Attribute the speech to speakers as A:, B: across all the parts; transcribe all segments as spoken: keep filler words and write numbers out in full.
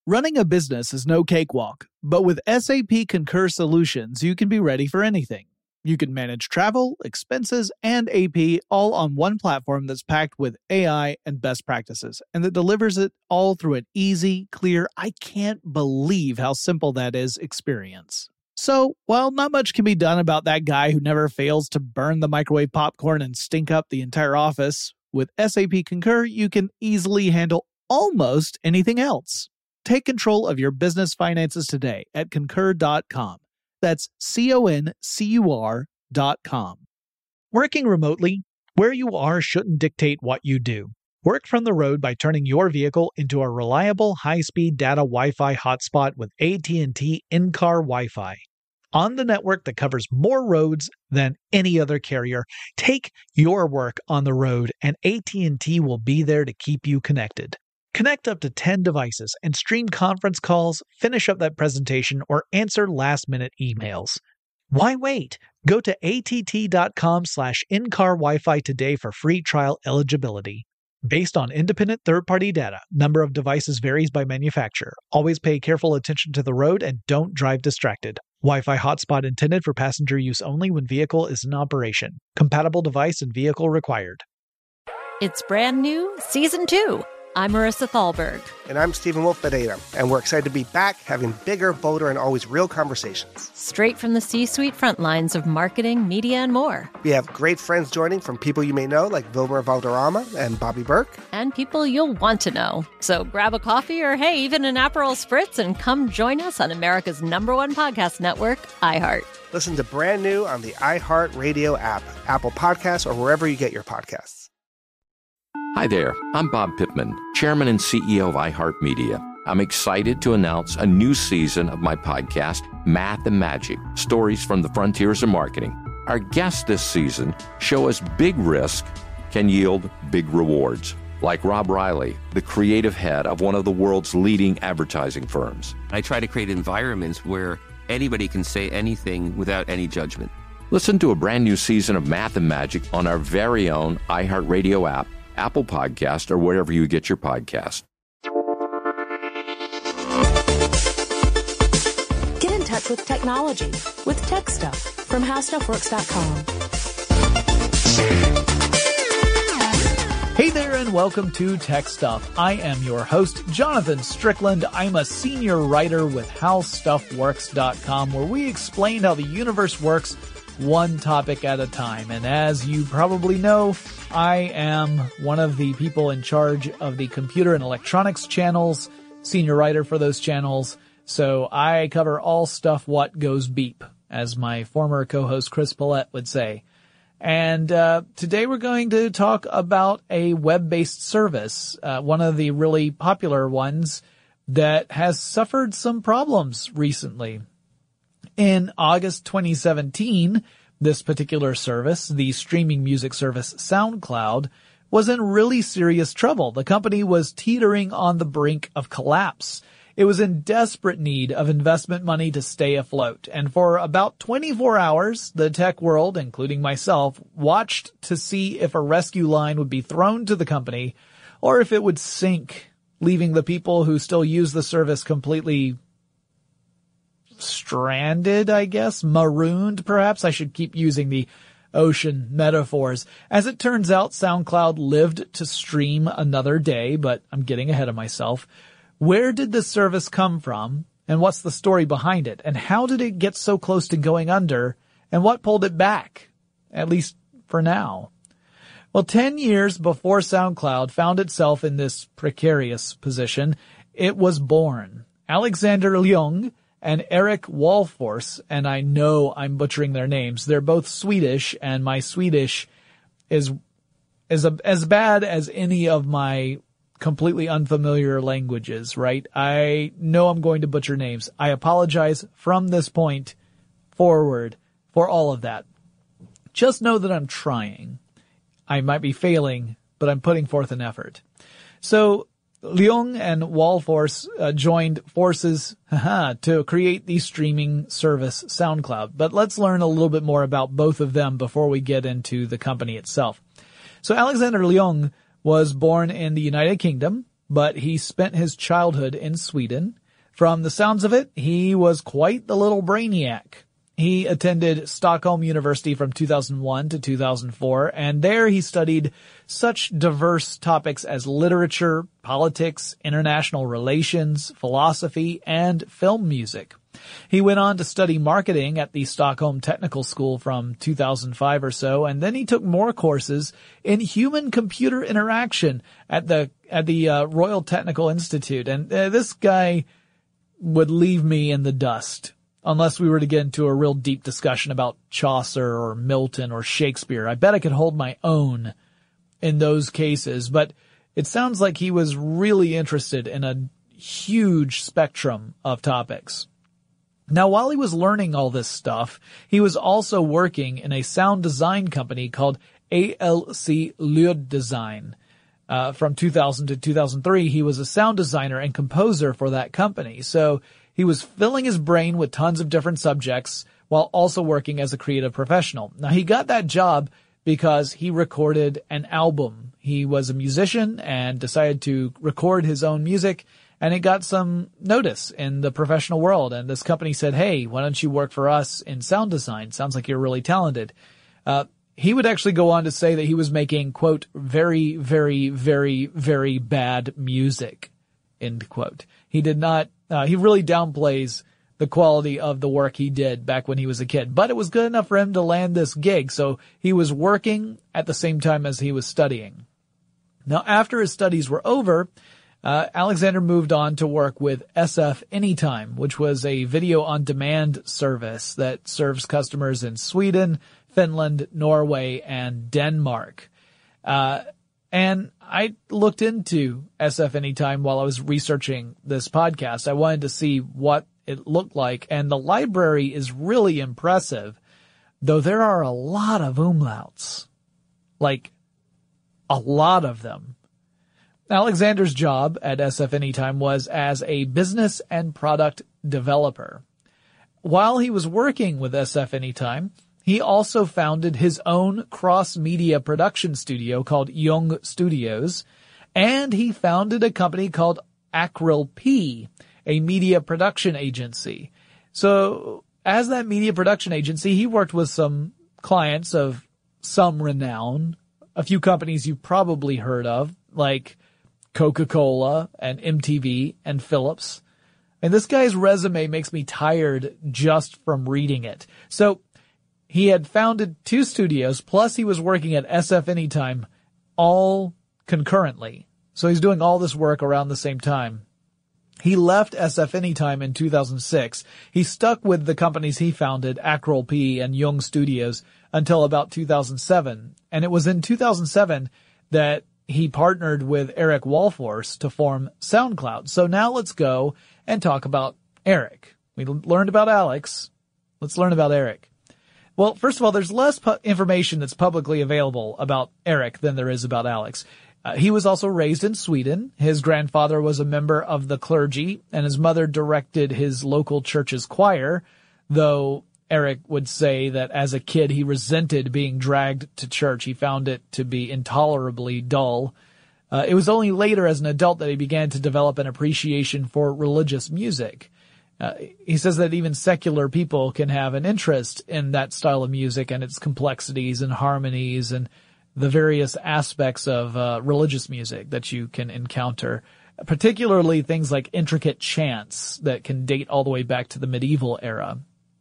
A: Running a business is no cakewalk, but with S A P Concur Solutions, you can be ready for anything. You can manage travel, expenses, and A P all on one platform that's packed with A I and best practices, and that delivers it all through an easy, clear, I can't believe how simple that is experience. So, while not much can be done about that guy who never fails to burn the microwave popcorn and stink up the entire office, with S A P Concur, you can easily handle almost anything else. Take control of your business finances today at concur dot com. That's C O N C U R dot com. Working remotely, where you are shouldn't dictate what you do. Work from the road by turning your vehicle into a reliable high-speed data Wi-Fi hotspot with A T and T in-car Wi-Fi. On the network that covers more roads than any other carrier, take your work on the road and A T and T will be there to keep you connected. Connect up to ten devices and stream conference calls, finish up that presentation, or answer last-minute emails. Why wait? Go to A T T dot com slash in-car Wi-Fi today for free trial eligibility. Based on independent third-party data, number of devices varies by manufacturer. Always pay careful attention to the road and don't drive distracted. Wi-Fi hotspot intended for passenger use only when vehicle is in operation. Compatible device and vehicle required.
B: It's brand new, Season two. I'm Marissa Thalberg.
C: And I'm Stephen Wolf Pereira, and we're excited to be back having bigger, bolder, and always real conversations.
B: Straight from the C-suite front lines of marketing, media, and more.
C: We have great friends joining from people you may know, like Wilmer Valderrama and Bobby Burke.
B: And people you'll want to know. So grab a coffee or, hey, even an Aperol Spritz and come join us on America's number one podcast network, iHeart.
C: Listen to Brand New on the iHeart Radio app, Apple Podcasts, or wherever you get your podcasts.
D: Hi there, I'm Bob Pittman, Chairman and C E O of iHeartMedia. I'm excited to announce a new season of my podcast, Math and Magic, Stories from the Frontiers of Marketing. Our guests this season show us big risk can yield big rewards, like Rob Riley, the creative head of one of the world's leading advertising firms.
E: I try to create environments where anybody can say anything without any judgment.
D: Listen to a brand new season of Math and Magic on our very own iHeartRadio app, Apple Podcast, or wherever you get your podcast.
F: Get in touch with technology with Tech Stuff from how stuff works dot com.
A: Hey there and welcome to Tech Stuff. I am your host, Jonathan Strickland. I'm a senior writer with how stuff works dot com, where we explain how the universe works one topic at a time. And as you probably know, I am one of the people in charge of the computer and electronics channels, senior writer for those channels. So I cover all stuff what goes beep, as my former co-host Chris Paulette would say. And uh today we're going to talk about a web-based service, uh, one of the really popular ones that has suffered some problems recently. In August twenty seventeen, this particular service, the streaming music service SoundCloud, was in really serious trouble. The company was teetering on the brink of collapse. It was in desperate need of investment money to stay afloat. And for about twenty-four hours, the tech world, including myself, watched to see if a rescue line would be thrown to the company or if it would sink, leaving the people who still use the service completely stranded, I guess, marooned perhaps. I should keep using the ocean metaphors. As it turns out, SoundCloud lived to stream another day, but I'm getting ahead of myself. Where did this service come from, and what's the story behind it, and how did it get so close to going under, and what pulled it back, at least for now? Well, ten years before SoundCloud found itself in this precarious position, it was born. Alexander Ljung and Erik Walfors, and I know I'm butchering their names. They're both Swedish, and my Swedish is is a, as bad as any of my completely unfamiliar languages, right? I know I'm going to butcher names. I apologize from this point forward for all of that. Just know that I'm trying. I might be failing, but I'm putting forth an effort. So Ljung and Walfors uh, joined forces haha, to create the streaming service SoundCloud. But let's learn a little bit more about both of them before we get into the company itself. So Alexander Ljung was born in the United Kingdom but he spent his childhood in Sweden. From the sounds of it, he was quite the little brainiac. He attended Stockholm University from two thousand one to two thousand four, and there he studied such diverse topics as literature, politics, international relations, philosophy, and film music. He went on to study marketing at the Stockholm Technical School from two thousand five or so, and then he took more courses in human-computer interaction at the at the uh, Royal Technical Institute. And uh, this guy would leave me in the dust unless we were to get into a real deep discussion about Chaucer or Milton or Shakespeare. I bet I could hold my own in those cases, but it sounds like he was really interested in a huge spectrum of topics. Now, while he was learning all this stuff, he was also working in a sound design company called A L C Lyddesign. Uh, from two thousand to two thousand three, he was a sound designer and composer for that company. So he was filling his brain with tons of different subjects while also working as a creative professional. Now, he got that job because he recorded an album. He was a musician and decided to record his own music, and it got some notice in the professional world. And this company said, hey, why don't you work for us in sound design? Sounds like you're really talented. Uh, he would actually go on to say that he was making, quote, very, very, very, very bad music, end quote. He did not, uh, he really downplays the quality of the work he did back when he was a kid, but it was good enough for him to land this gig. So he was working at the same time as he was studying. Now, after his studies were over, Uh, Alexander moved on to work with S F Anytime, which was a video-on-demand service that serves customers in Sweden, Finland, Norway, and Denmark. Uh, and I looked into S F Anytime while I was researching this podcast. I wanted to see what it looked like, and the library is really impressive, though there are a lot of umlauts. Like, a lot of them. Alexander's job at S F Anytime was as a business and product developer. While he was working with S F Anytime, he also founded his own cross-media production studio called Young Studios, and he founded a company called Acryl P, a media production agency. So, as that media production agency, he worked with some clients of some renown, a few companies you've probably heard of, like Coca-Cola and M T V and Philips. And this guy's resume makes me tired just from reading it. So he had founded two studios, plus he was working at S F Anytime all concurrently. So he's doing all this work around the same time. He left S F Anytime in two thousand six. He stuck with the companies he founded, Acryl P and Young Studios, until about two thousand seven. And it was in two thousand seven that he partnered with Eric Walfors to form SoundCloud. So now let's go and talk about Eric. We learned about Alex. Let's learn about Eric. Well, first of all, there's less pu- information that's publicly available about Eric than there is about Alex. Uh, he was also raised in Sweden. His grandfather was a member of the clergy, and his mother directed his local church's choir, though Eric would say that as a kid he resented being dragged to church. He found it to be intolerably dull. Uh, it was only later as an adult that he began to develop an appreciation for religious music. Uh, he says that even secular people can have an interest in that style of music and its complexities and harmonies and the various aspects of uh, religious music that you can encounter, particularly things like intricate chants that can date all the way back to the medieval era.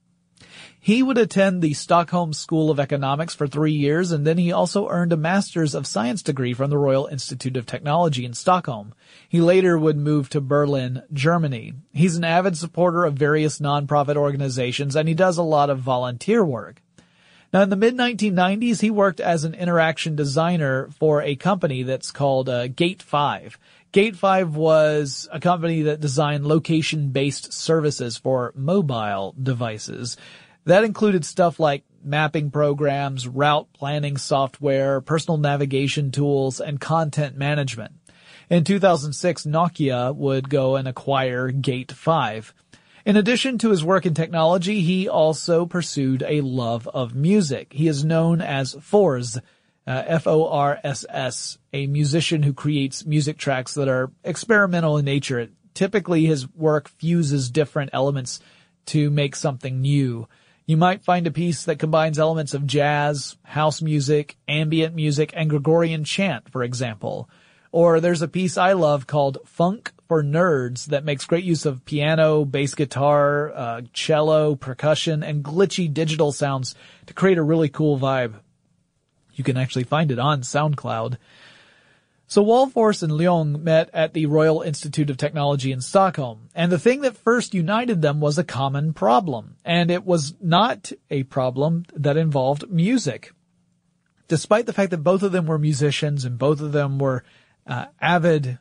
A: He would attend the Stockholm School of Economics for three years, and then he also earned a Master's of Science degree from the Royal Institute of Technology in Stockholm. He later would move to Berlin, Germany. He's an avid supporter of various nonprofit organizations, and he does a lot of volunteer work. Now, in the mid nineteen nineties, he worked as an interaction designer for a company that's called uh, Gate five. Gate five was a company that designed location-based services for mobile devices. That included stuff like mapping programs, route planning software, personal navigation tools, and content management. In two thousand six, Nokia would go and acquire Gate five. In addition to his work in technology, he also pursued a love of music. He is known as Forz, uh, F O R S S, a musician who creates music tracks that are experimental in nature. It, typically his work fuses different elements to make something new. You might find a piece that combines elements of jazz, house music, ambient music, and Gregorian chant, for example. Or there's a piece I love called Funk for Nerds that makes great use of piano, bass guitar, uh, cello, percussion, and glitchy digital sounds to create a really cool vibe. You can actually find it on SoundCloud. So Wallfors and Ljung met at the Royal Institute of Technology in Stockholm, and the thing that first united them was a common problem, and it was not a problem that involved music. Despite the fact that both of them were musicians and both of them were uh, avid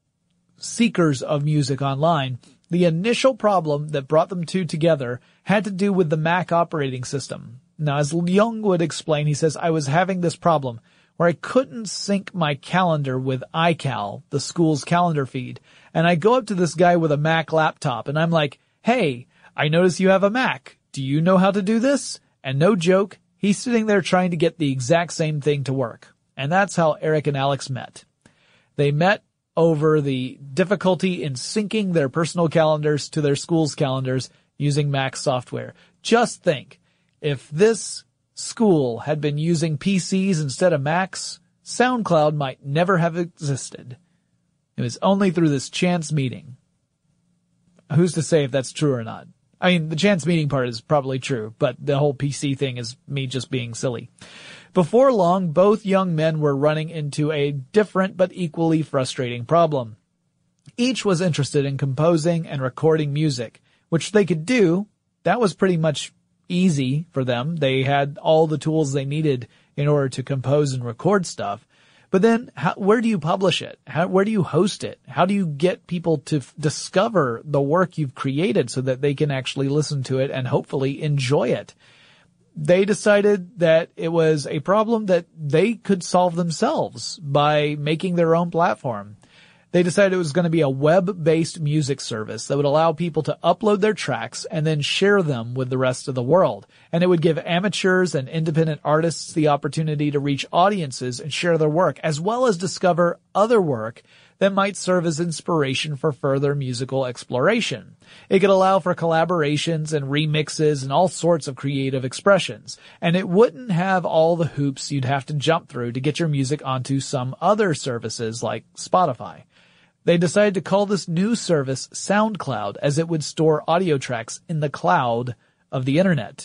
A: seekers of music online, the initial problem that brought them two together had to do with the Mac operating system. Now, as Ljung would explain, he says, I was having this problem where I couldn't sync my calendar with iCal, the school's calendar feed. And I go up to this guy with a Mac laptop and I'm like, hey, I notice you have a Mac. Do you know how to do this? And no joke, he's sitting there trying to get the exact same thing to work. And that's how Eric and Alex met. They met over the difficulty in syncing their personal calendars to their school's calendars using Mac software. Just think, if this school had been using P Cs instead of Macs, SoundCloud might never have existed. It was only through this chance meeting. Who's to say if that's true or not? I mean, the chance meeting part is probably true, but the whole P C thing is me just being silly. Before long, both young men were running into a different but equally frustrating problem. Each was interested in composing and recording music, which they could do. That was pretty much easy for them. They had all the tools they needed in order to compose and record stuff. But then how, where do you publish it? How, where do you host it? How do you get people to f- discover the work you've created so that they can actually listen to it and hopefully enjoy it? They decided that it was a problem that they could solve themselves by making their own platform. They decided it was going to be a web-based music service that would allow people to upload their tracks and then share them with the rest of the world. And it would give amateurs and independent artists the opportunity to reach audiences and share their work, as well as discover other work that might serve as inspiration for further musical exploration. It could allow for collaborations and remixes and all sorts of creative expressions. And it wouldn't have all the hoops you'd have to jump through to get your music onto some other services like Spotify. They decided to call this new service SoundCloud, as it would store audio tracks in the cloud of the internet.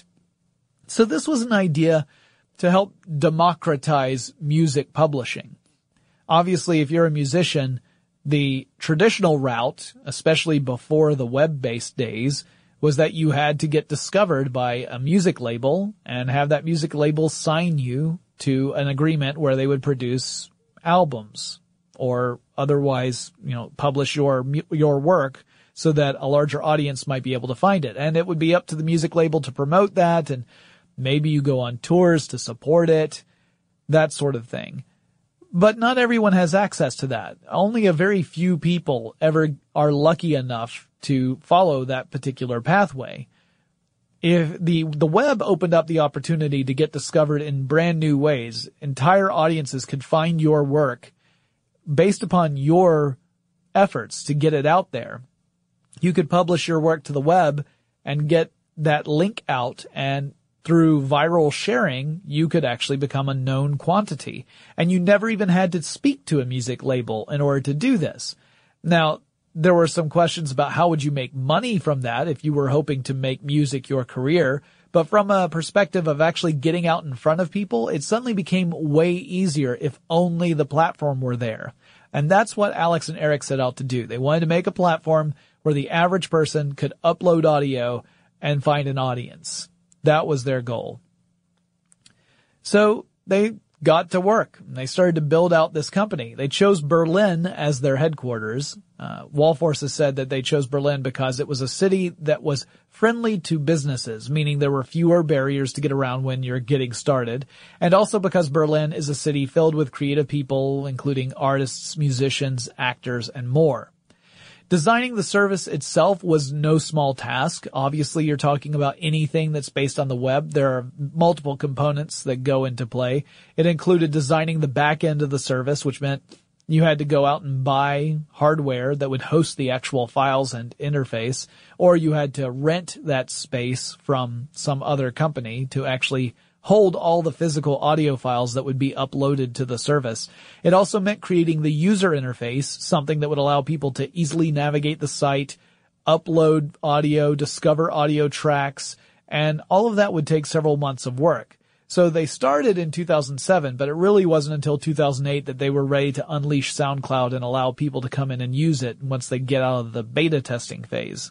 A: So this was an idea to help democratize music publishing. Obviously, if you're a musician, the traditional route, especially before the web-based days, was that you had to get discovered by a music label and have that music label sign you to an agreement where they would produce albums or otherwise, you know, publish your your work so that a larger audience might be able to find it. And it would be up to the music label to promote that, and maybe you go on tours to support it, that sort of thing. But not everyone has access to that. Only a very few people ever are lucky enough to follow that particular pathway. If the the web opened up the opportunity to get discovered in brand new ways, entire audiences could find your work based upon your efforts to get it out there. You could publish your work to the web and get that link out, and through viral sharing, you could actually become a known quantity. And you never even had to speak to a music label in order to do this. Now, there were some questions about how would you make money from that if you were hoping to make music your career. But from a perspective of actually getting out in front of people, it suddenly became way easier if only the platform were there. And that's what Alex and Eric set out to do. They wanted to make a platform where the average person could upload audio and find an audience. That was their goal. So they got to work. They started to build out this company. They chose Berlin as their headquarters. Uh, Wallfors has said that they chose Berlin because it was a city that was friendly to businesses, meaning there were fewer barriers to get around when you're getting started. And also because Berlin is a city filled with creative people, including artists, musicians, actors, and more. Designing the service itself was no small task. Obviously, you're talking about anything that's based on the web. There are multiple components that go into play. It included designing the back end of the service, which meant you had to go out and buy hardware that would host the actual files and interface, or you had to rent that space from some other company to actually hold all the physical audio files that would be uploaded to the service. It also meant creating the user interface, something that would allow people to easily navigate the site, upload audio, discover audio tracks, and all of that would take several months of work. So they started in two thousand seven, but it really wasn't until two thousand eight that they were ready to unleash SoundCloud and allow people to come in and use it once they get out of the beta testing phase.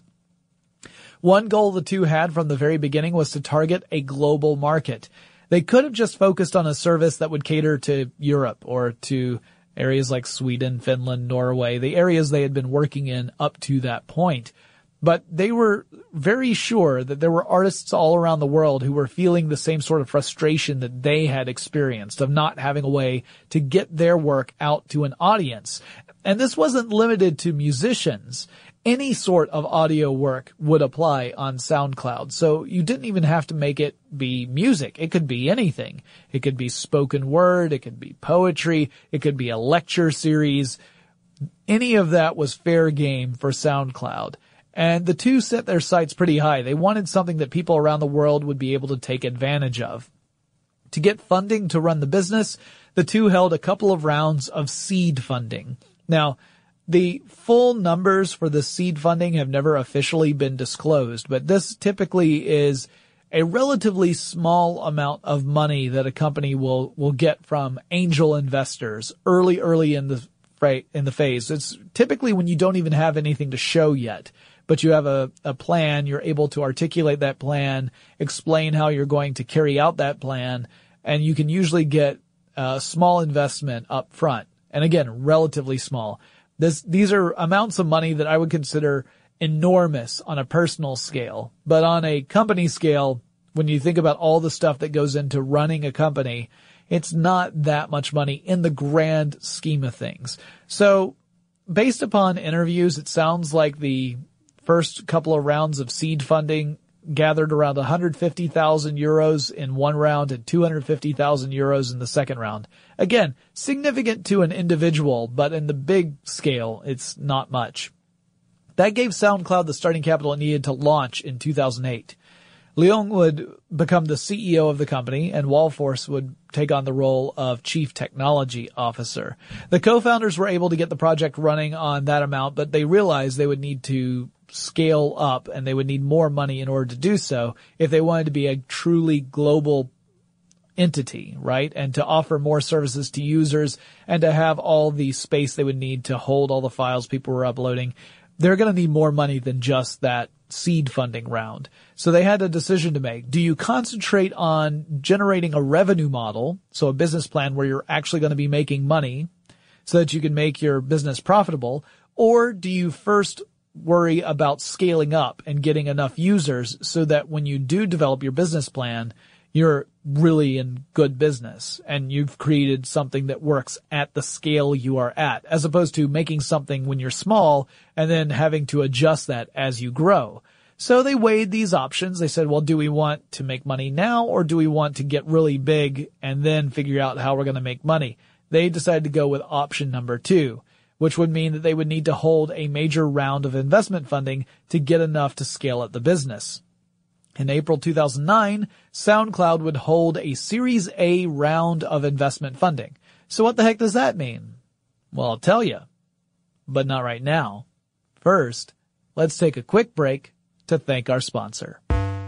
A: One goal the two had from the very beginning was to target a global market. They could have just focused on a service that would cater to Europe or to areas like Sweden, Finland, Norway, the areas they had been working in up to that point. But they were very sure that there were artists all around the world who were feeling the same sort of frustration that they had experienced of not having a way to get their work out to an audience. And this wasn't limited to musicians. Any sort of audio work would apply on SoundCloud. So you didn't even have to make it be music. It could be anything. It could be spoken word. It could be poetry. It could be a lecture series. Any of that was fair game for SoundCloud. And the two set their sights pretty high. They wanted something that people around the world would be able to take advantage of. To get funding to run the business, the two held a couple of rounds of seed funding. Now, the full numbers for the seed funding have never officially been disclosed, but this typically is a relatively small amount of money that a company will, will get from angel investors early, early in the, in the phase. It's typically when you don't even have anything to show yet, but you have a, a plan, you're able to articulate that plan, explain how you're going to carry out that plan, and you can usually get a small investment up front. And again, relatively small. This, these are amounts of money that I would consider enormous on a personal scale. But on a company scale, when you think about all the stuff that goes into running a company, it's not that much money in the grand scheme of things. So based upon interviews, it sounds like the first couple of rounds of seed funding gathered around one hundred fifty thousand euros in one round and two hundred fifty thousand euros in the second round. Again, significant to an individual, but in the big scale, it's not much. That gave SoundCloud the starting capital it needed to launch in two thousand eight. Leung would become the C E O of the company, and Walforce would take on the role of Chief Technology Officer. The co-founders were able to get the project running on that amount, but they realized they would need to scale up and they would need more money in order to do so if they wanted to be a truly global entity, right? And to offer more services to users and to have all the space they would need to hold all the files people were uploading. They're going to need more money than just that seed funding round. So they had a decision to make. Do you concentrate on generating a revenue model, so a business plan where you're actually going to be making money so that you can make your business profitable, or do you first worry about scaling up and getting enough users so that when you do develop your business plan, you're really in good business and you've created something that works at the scale you are at, as opposed to making something when you're small and then having to adjust that as you grow. So they weighed these options. They said, well, do we want to make money now or do we want to get really big and then figure out how we're going to make money? They decided to go with option number two, which would mean that they would need to hold a major round of investment funding to get enough to scale up the business. In April two thousand nine, SoundCloud would hold a Series A round of investment funding. So what the heck does that mean? Well, I'll tell you, but not right now. First, let's take a quick break to thank our sponsor.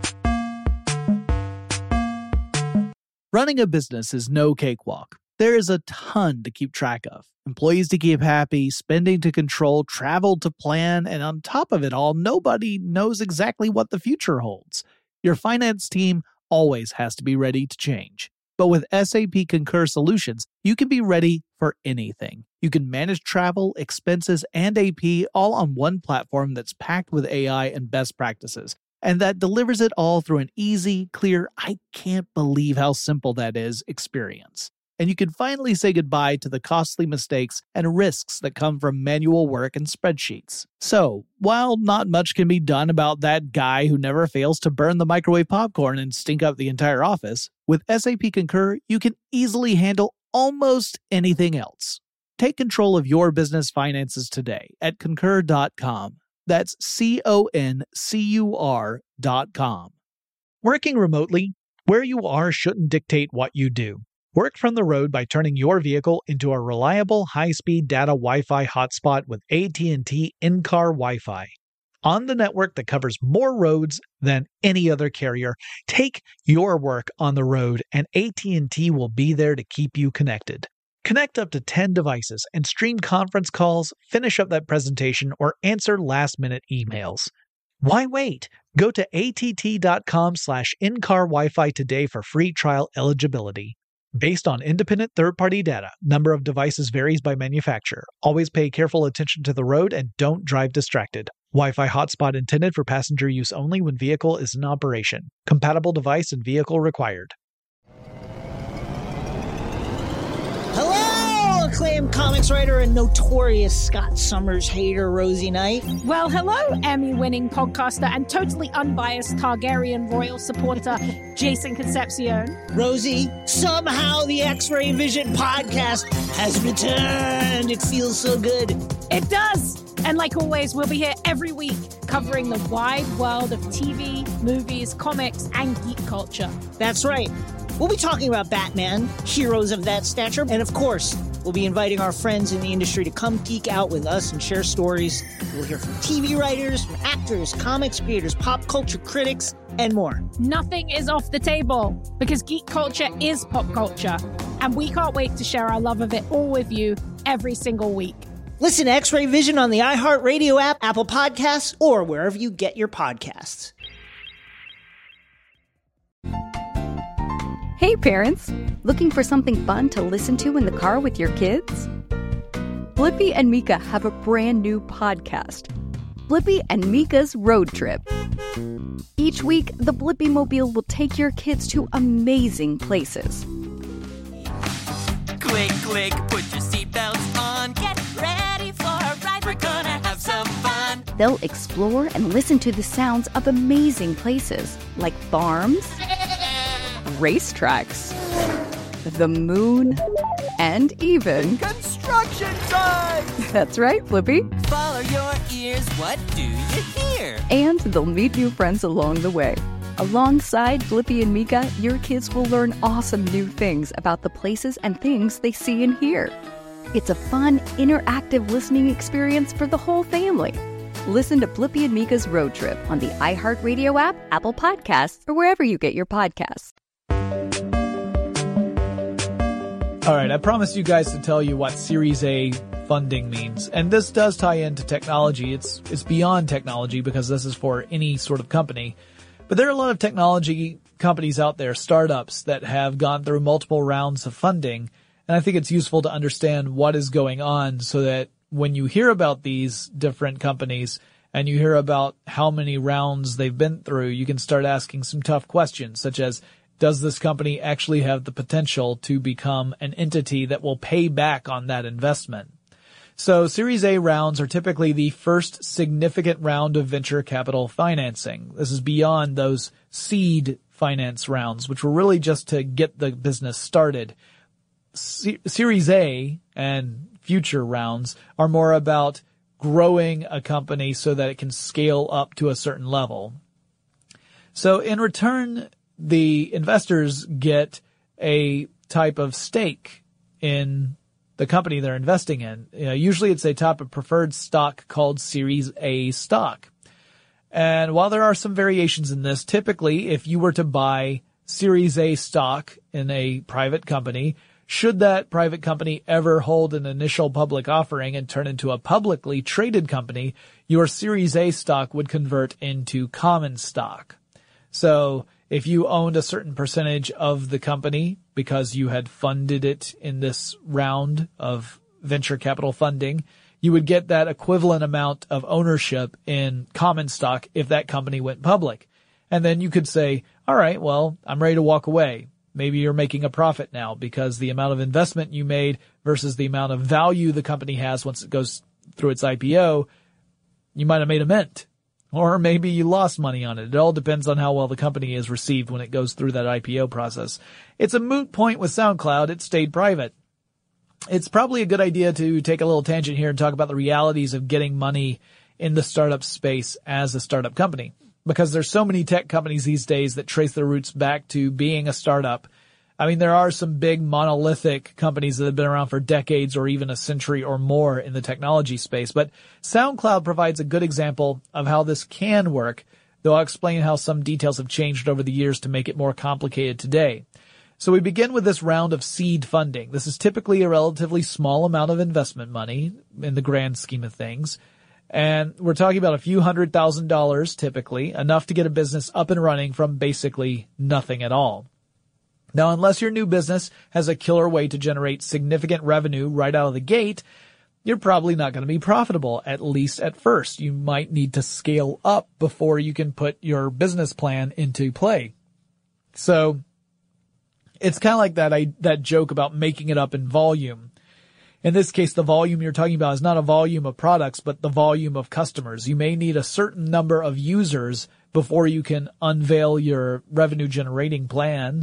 A: Running a business is no cakewalk. There is a ton to keep track of. Employees to keep happy, spending to control, travel to plan, and on top of it all, nobody knows exactly what the future holds. Your finance team always has to be ready to change. But with S A P Concur Solutions, you can be ready for anything. You can manage travel, expenses, and A P all on one platform that's packed with A I and best practices, and that delivers it all through an easy, clear, I can't believe how simple that is experience. and you can finally say goodbye to the costly mistakes and risks that come from manual work and spreadsheets. So, while not much can be done about that guy who never fails to burn the microwave popcorn and stink up the entire office, with S A P Concur, you can easily handle almost anything else. Take control of your business finances today at concur dot com. That's C O N C U R dot com. Working remotely, where you are shouldn't dictate what you do. Work from the road by turning your vehicle into a reliable high-speed data Wi-Fi hotspot with A T and T in-car Wi-Fi. On the network that covers more roads than any other carrier, take your work on the road and A T and T will be there to keep you connected. Connect up to ten devices and stream conference calls, finish up that presentation, or answer last-minute emails. Why wait? Go to att.com slash in-car Wi-Fi today for free trial eligibility. Based on independent third-party data, number of devices varies by manufacturer. Always pay careful attention to the road and don't drive distracted. Wi-Fi hotspot intended for passenger use only when vehicle is in operation. Compatible device and vehicle required.
G: Hello, acclaimed comics writer and notorious Scott Summers hater, Rosie Knight.
H: Well, hello, Emmy-winning podcaster and totally unbiased Targaryen royal supporter, Jason Concepcion.
G: Rosie, somehow the X-Ray Vision podcast has returned. It feels so good.
H: It does. And like always, we'll be here every week covering the wide world of T V, movies, comics, and geek culture.
G: That's right. We'll be talking about Batman, heroes of that stature, and of course, we'll be inviting our friends in the industry to come geek out with us and share stories. We'll hear from T V writers, from actors, comics creators, pop culture critics, and more.
H: Nothing is off the table because geek culture is pop culture, and we can't wait to share our love of it all with you every single week.
G: Listen to X-Ray Vision on the iHeartRadio app, Apple Podcasts, or wherever you get your podcasts.
I: Hey parents, looking for something fun to listen to in the car with your kids? Blippi and Mika have a brand new podcast, Blippi and Mika's Road Trip. Each week, the Blippi Mobile will take your kids to amazing places.
J: Click, click, put your seatbelts on, get ready for a ride, we're gonna have some fun.
I: They'll explore and listen to the sounds of amazing places like farms, racetracks, the moon, and even
J: construction site!
I: That's right, Blippi.
J: Follow your ears, what do you hear?
I: And they'll meet new friends along the way. Alongside Blippi and Mika, your kids will learn awesome new things about the places and things they see and hear. It's a fun, interactive listening experience for the whole family. Listen to Blippi and Mika's Road Trip on the iHeartRadio app, Apple Podcasts, or wherever you get your podcasts.
A: All right, I promised you guys to tell you what Series A funding means. And this does tie into technology. It's it's beyond technology because this is for any sort of company. But there are a lot of technology companies out there, startups, that have gone through multiple rounds of funding. And I think it's useful to understand what is going on so that when you hear about these different companies and you hear about how many rounds they've been through, you can start asking some tough questions, such as, does this company actually have the potential to become an entity that will pay back on that investment? So Series A rounds are typically the first significant round of venture capital financing. This is beyond those seed finance rounds, which were really just to get the business started. C- Series A and future rounds are more about growing a company so that it can scale up to a certain level. So in return, the investors get a type of stake in the company they're investing in. You know, usually it's a type of preferred stock called Series A stock. And while there are some variations in this, typically if you were to buy Series A stock in a private company, should that private company ever hold an initial public offering and turn into a publicly traded company, your Series A stock would convert into common stock. So if you owned a certain percentage of the company because you had funded it in this round of venture capital funding, you would get that equivalent amount of ownership in common stock if that company went public. And then you could say, all right, well, I'm ready to walk away. Maybe you're making a profit now because the amount of investment you made versus the amount of value the company has once it goes through its I P O, you might have made a mint. Or maybe you lost money on it. It all depends on how well the company is received when it goes through that I P O process. It's a moot point with SoundCloud. It stayed private. It's probably a good idea to take a little tangent here and talk about the realities of getting money in the startup space as a startup company. Because there's so many tech companies these days that trace their roots back to being a startup. I mean, there are some big monolithic companies that have been around for decades or even a century or more in the technology space. But SoundCloud provides a good example of how this can work, though I'll explain how some details have changed over the years to make it more complicated today. So we begin with this round of seed funding. This is typically a relatively small amount of investment money in the grand scheme of things. And we're talking about a few hundred thousand dollars typically, enough to get a business up and running from basically nothing at all. Now, unless your new business has a killer way to generate significant revenue right out of the gate, you're probably not going to be profitable, at least at first. You might need to scale up before you can put your business plan into play. So it's kind of like that, I, that joke about making it up in volume. In this case, the volume you're talking about is not a volume of products, but the volume of customers. You may need a certain number of users before you can unveil your revenue generating plan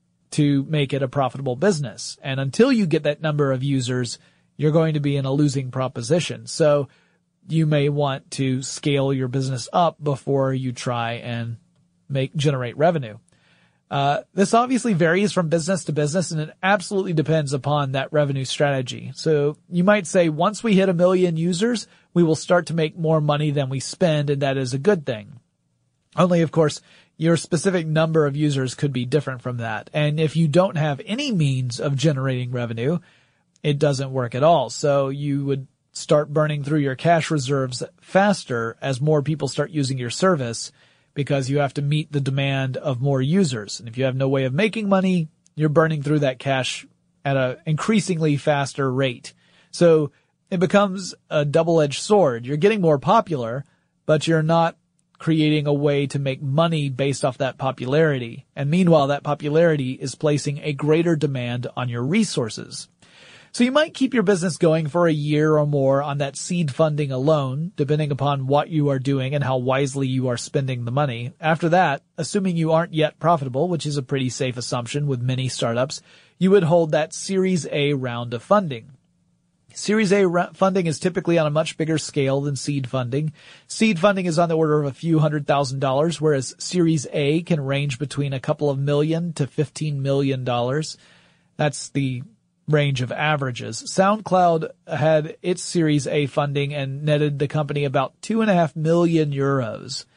A: to make it a profitable business. And until you get that number of users, you're going to be in a losing proposition. So you may want to scale your business up before you try and make, generate revenue. Uh, this obviously varies from business to business, and it absolutely depends upon that revenue strategy. So you might say once we hit a million users, we will start to make more money than we spend, and that is a good thing. Only, of course, your specific number of users could be different from that. And if you don't have any means of generating revenue, it doesn't work at all. So you would start burning through your cash reserves faster as more people start using your service, because you have to meet the demand of more users. And if you have no way of making money, you're burning through that cash at an increasingly faster rate. So it becomes a double-edged sword. You're getting more popular, but you're not creating a way to make money based off that popularity. And meanwhile, that popularity is placing a greater demand on your resources. So you might keep your business going for a year or more on that seed funding alone, depending upon what you are doing and how wisely you are spending the money. After that, assuming you aren't yet profitable, which is a pretty safe assumption with many startups, you would hold that Series A round of funding. Series A ra- funding is typically on a much bigger scale than seed funding. Seed funding is on the order of a few hundred thousand dollars, whereas Series A can range between a couple of million to fifteen million dollars. That's the range of averages. SoundCloud had its Series A funding and netted the company about two and a half million euros.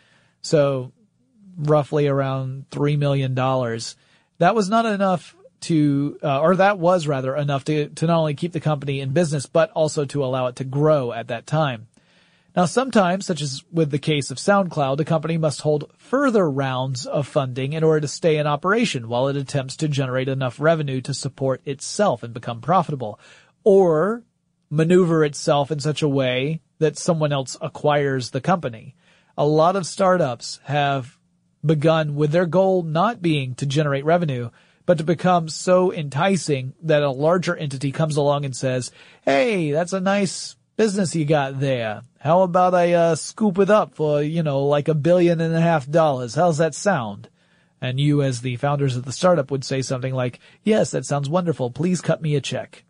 A: So roughly around three million dollars. That was not enough to, uh, or that was rather enough to, to not only keep the company in business, but also to allow it to grow at that time. Now, sometimes, such as with the case of SoundCloud, a company must hold further rounds of funding in order to stay in operation while it attempts to generate enough revenue to support itself and become profitable, or maneuver itself in such a way that someone else acquires the company. A lot of startups have begun with their goal not being to generate revenue, but to become so enticing that a larger entity comes along and says, hey, that's a nice business you got there. How about I uh, scoop it up for, you know, like a billion and a half dollars? How's that sound? And you, as the founders of the startup, would say something like, yes, that sounds wonderful. Please cut me a check.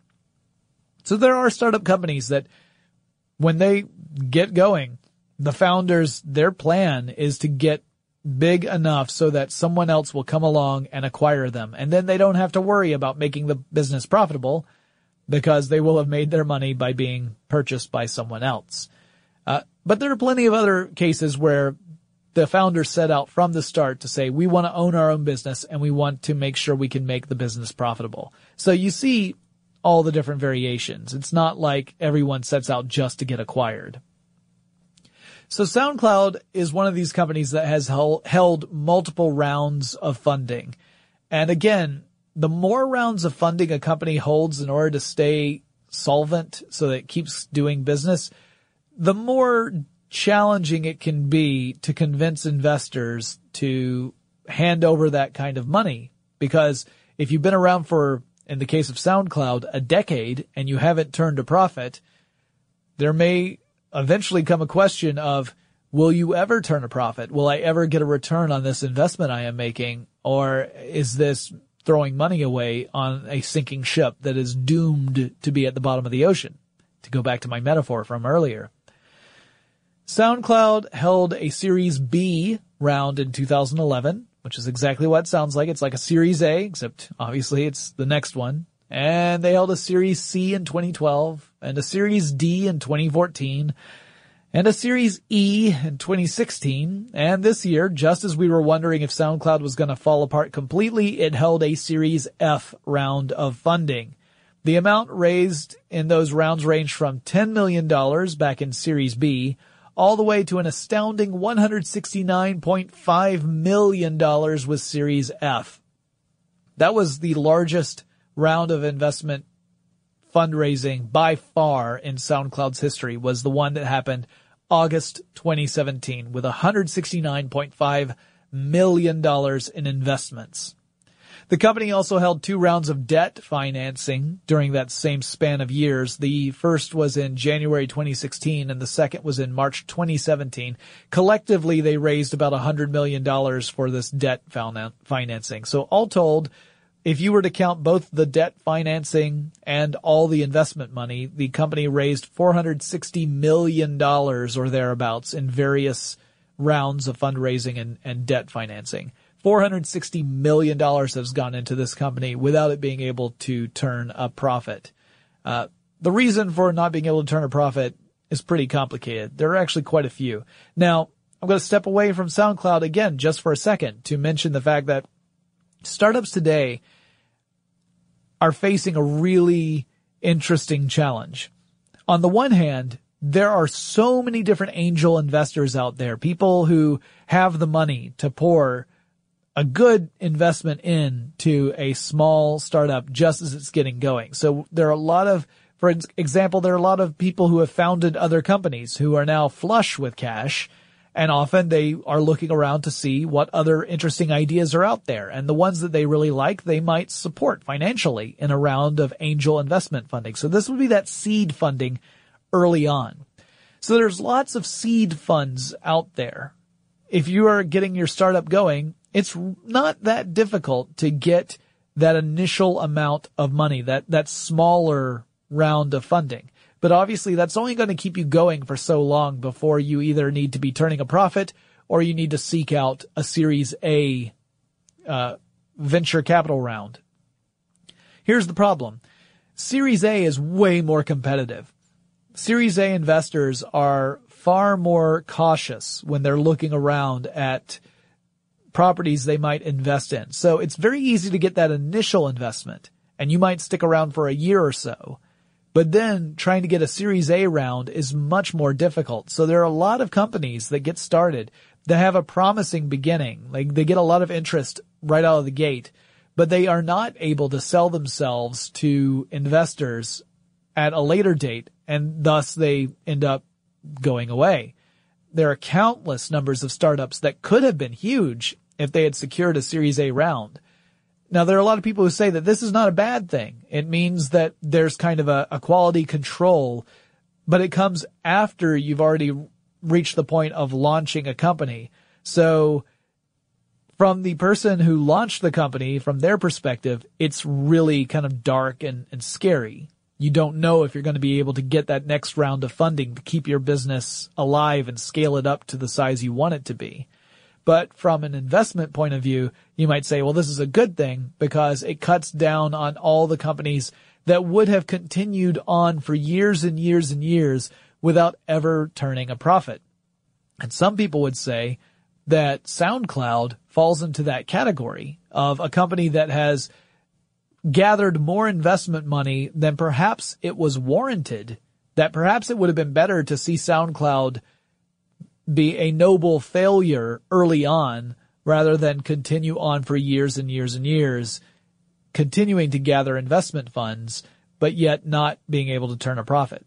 A: So there are startup companies that when they get going, the founders, their plan is to get big enough so that someone else will come along and acquire them. And then they don't have to worry about making the business profitable because they will have made their money by being purchased by someone else. Uh, but there are plenty of other cases where the founders set out from the start to say, we want to own our own business and we want to make sure we can make the business profitable. So you see all the different variations. It's not like everyone sets out just to get acquired. So SoundCloud is one of these companies that has held multiple rounds of funding. And again, the more rounds of funding a company holds in order to stay solvent so that it keeps doing business, the more challenging it can be to convince investors to hand over that kind of money. Because if you've been around for, in the case of SoundCloud, a decade and you haven't turned a profit, there may eventually come a question of, will you ever turn a profit? Will I ever get a return on this investment I am making? Or is this throwing money away on a sinking ship that is doomed to be at the bottom of the ocean? To go back to my metaphor from earlier. SoundCloud held a Series B round in two thousand eleven, which is exactly what it sounds like. It's like a Series A, except obviously it's the next one. And they held a Series C in twenty twelve, and a Series D in twenty fourteen, and a Series E in twenty sixteen. And this year, just as we were wondering if SoundCloud was going to fall apart completely, it held a Series F round of funding. The amount raised in those rounds ranged from ten million dollars back in Series B all the way to an astounding one hundred sixty-nine point five million dollars with Series F. That was the largest round of investment fundraising by far in SoundCloud's history, was the one that happened August twenty seventeen with one hundred sixty-nine point five million dollars in investments. The company also held two rounds of debt financing during that same span of years. The first was in January twenty sixteen and the second was in March twenty seventeen. Collectively, they raised about one hundred million dollars for this debt financing. So all told, if you were to count both the debt financing and all the investment money, the company raised four hundred sixty million dollars or thereabouts in various rounds of fundraising and, and debt financing. four hundred sixty million dollars has gone into this company without it being able to turn a profit. Uh, the reason for not being able to turn a profit is pretty complicated. There are actually quite a few. Now, I'm going to step away from SoundCloud again just for a second to mention the fact that startups today are facing a really interesting challenge. On the one hand, there are so many different angel investors out there, people who have the money to pour a good investment in to a small startup just as it's getting going. So there are a lot of, for example, there are a lot of people who have founded other companies who are now flush with cash, and often they are looking around to see what other interesting ideas are out there. And the ones that they really like, they might support financially in a round of angel investment funding. So this would be that seed funding early on. So there's lots of seed funds out there. If you are getting your startup going, it's not that difficult to get that initial amount of money, that, that smaller round of funding. But obviously that's only going to keep you going for so long before you either need to be turning a profit or you need to seek out a Series A uh, venture capital round. Here's the problem. Series A is way more competitive. Series A investors are far more cautious when they're looking around at properties they might invest in. So it's very easy to get that initial investment, and you might stick around for a year or so. But then trying to get a Series A round is much more difficult. So there are a lot of companies that get started that have a promising beginning. Like they get a lot of interest right out of the gate, but they are not able to sell themselves to investors at a later date, and thus they end up going away. There are countless numbers of startups that could have been huge if they had secured a Series A round. Now, there are a lot of people who say that this is not a bad thing. It means that there's kind of a, a quality control, but it comes after you've already reached the point of launching a company. So from the person who launched the company, from their perspective, it's really kind of dark and, and scary. You don't know if you're going to be able to get that next round of funding to keep your business alive and scale it up to the size you want it to be. But from an investment point of view, you might say, well, this is a good thing because it cuts down on all the companies that would have continued on for years and years and years without ever turning a profit. And some people would say that SoundCloud falls into that category of a company that has gathered more investment money than perhaps it was warranted, that perhaps it would have been better to see SoundCloud be a noble failure early on rather than continue on for years and years and years, continuing to gather investment funds, but yet not being able to turn a profit.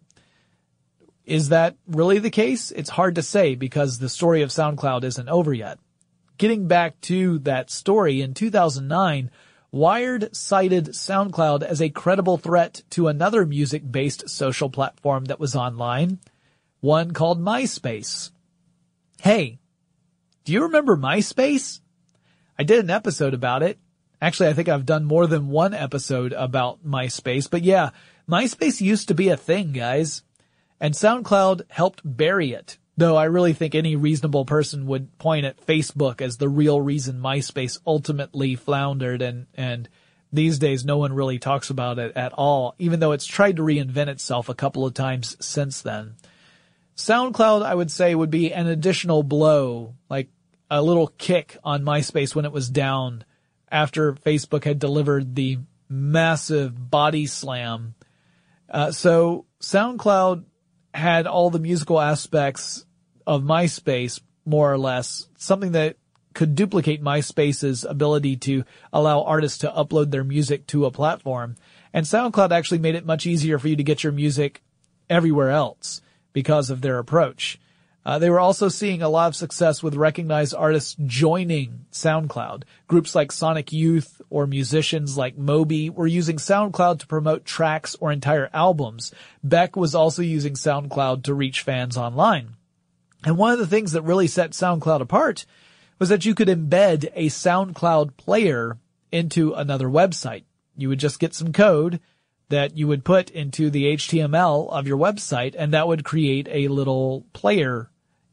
A: Is that really the case? It's hard to say because the story of SoundCloud isn't over yet. Getting back to that story, in two thousand nine, Wired cited SoundCloud as a credible threat to another music-based social platform that was online, one called MySpace. Hey, do you remember MySpace? I did an episode about it. Actually, I think I've done more than one episode about MySpace, but yeah, MySpace used to be a thing, guys, and SoundCloud helped bury it. Though I really think any reasonable person would point at Facebook as the real reason MySpace ultimately floundered, and, and these days no one really talks about it at all, even though it's tried to reinvent itself a couple of times since then. SoundCloud, I would say, would be an additional blow, like a little kick on MySpace when it was down after Facebook had delivered the massive body slam. Uh, so SoundCloud had all the musical aspects of MySpace, more or less, something that could duplicate MySpace's ability to allow artists to upload their music to a platform. And SoundCloud actually made it much easier for you to get your music everywhere else because of their approach. Uh, they were also seeing a lot of success with recognized artists joining SoundCloud. Groups like Sonic Youth or musicians like Moby were using SoundCloud to promote tracks or entire albums. Beck was also using SoundCloud to reach fans online. And one of the things that really set SoundCloud apart was that you could embed a SoundCloud player into another website. You would just get some code that you would put into the H T M L of your website, and that would create a little player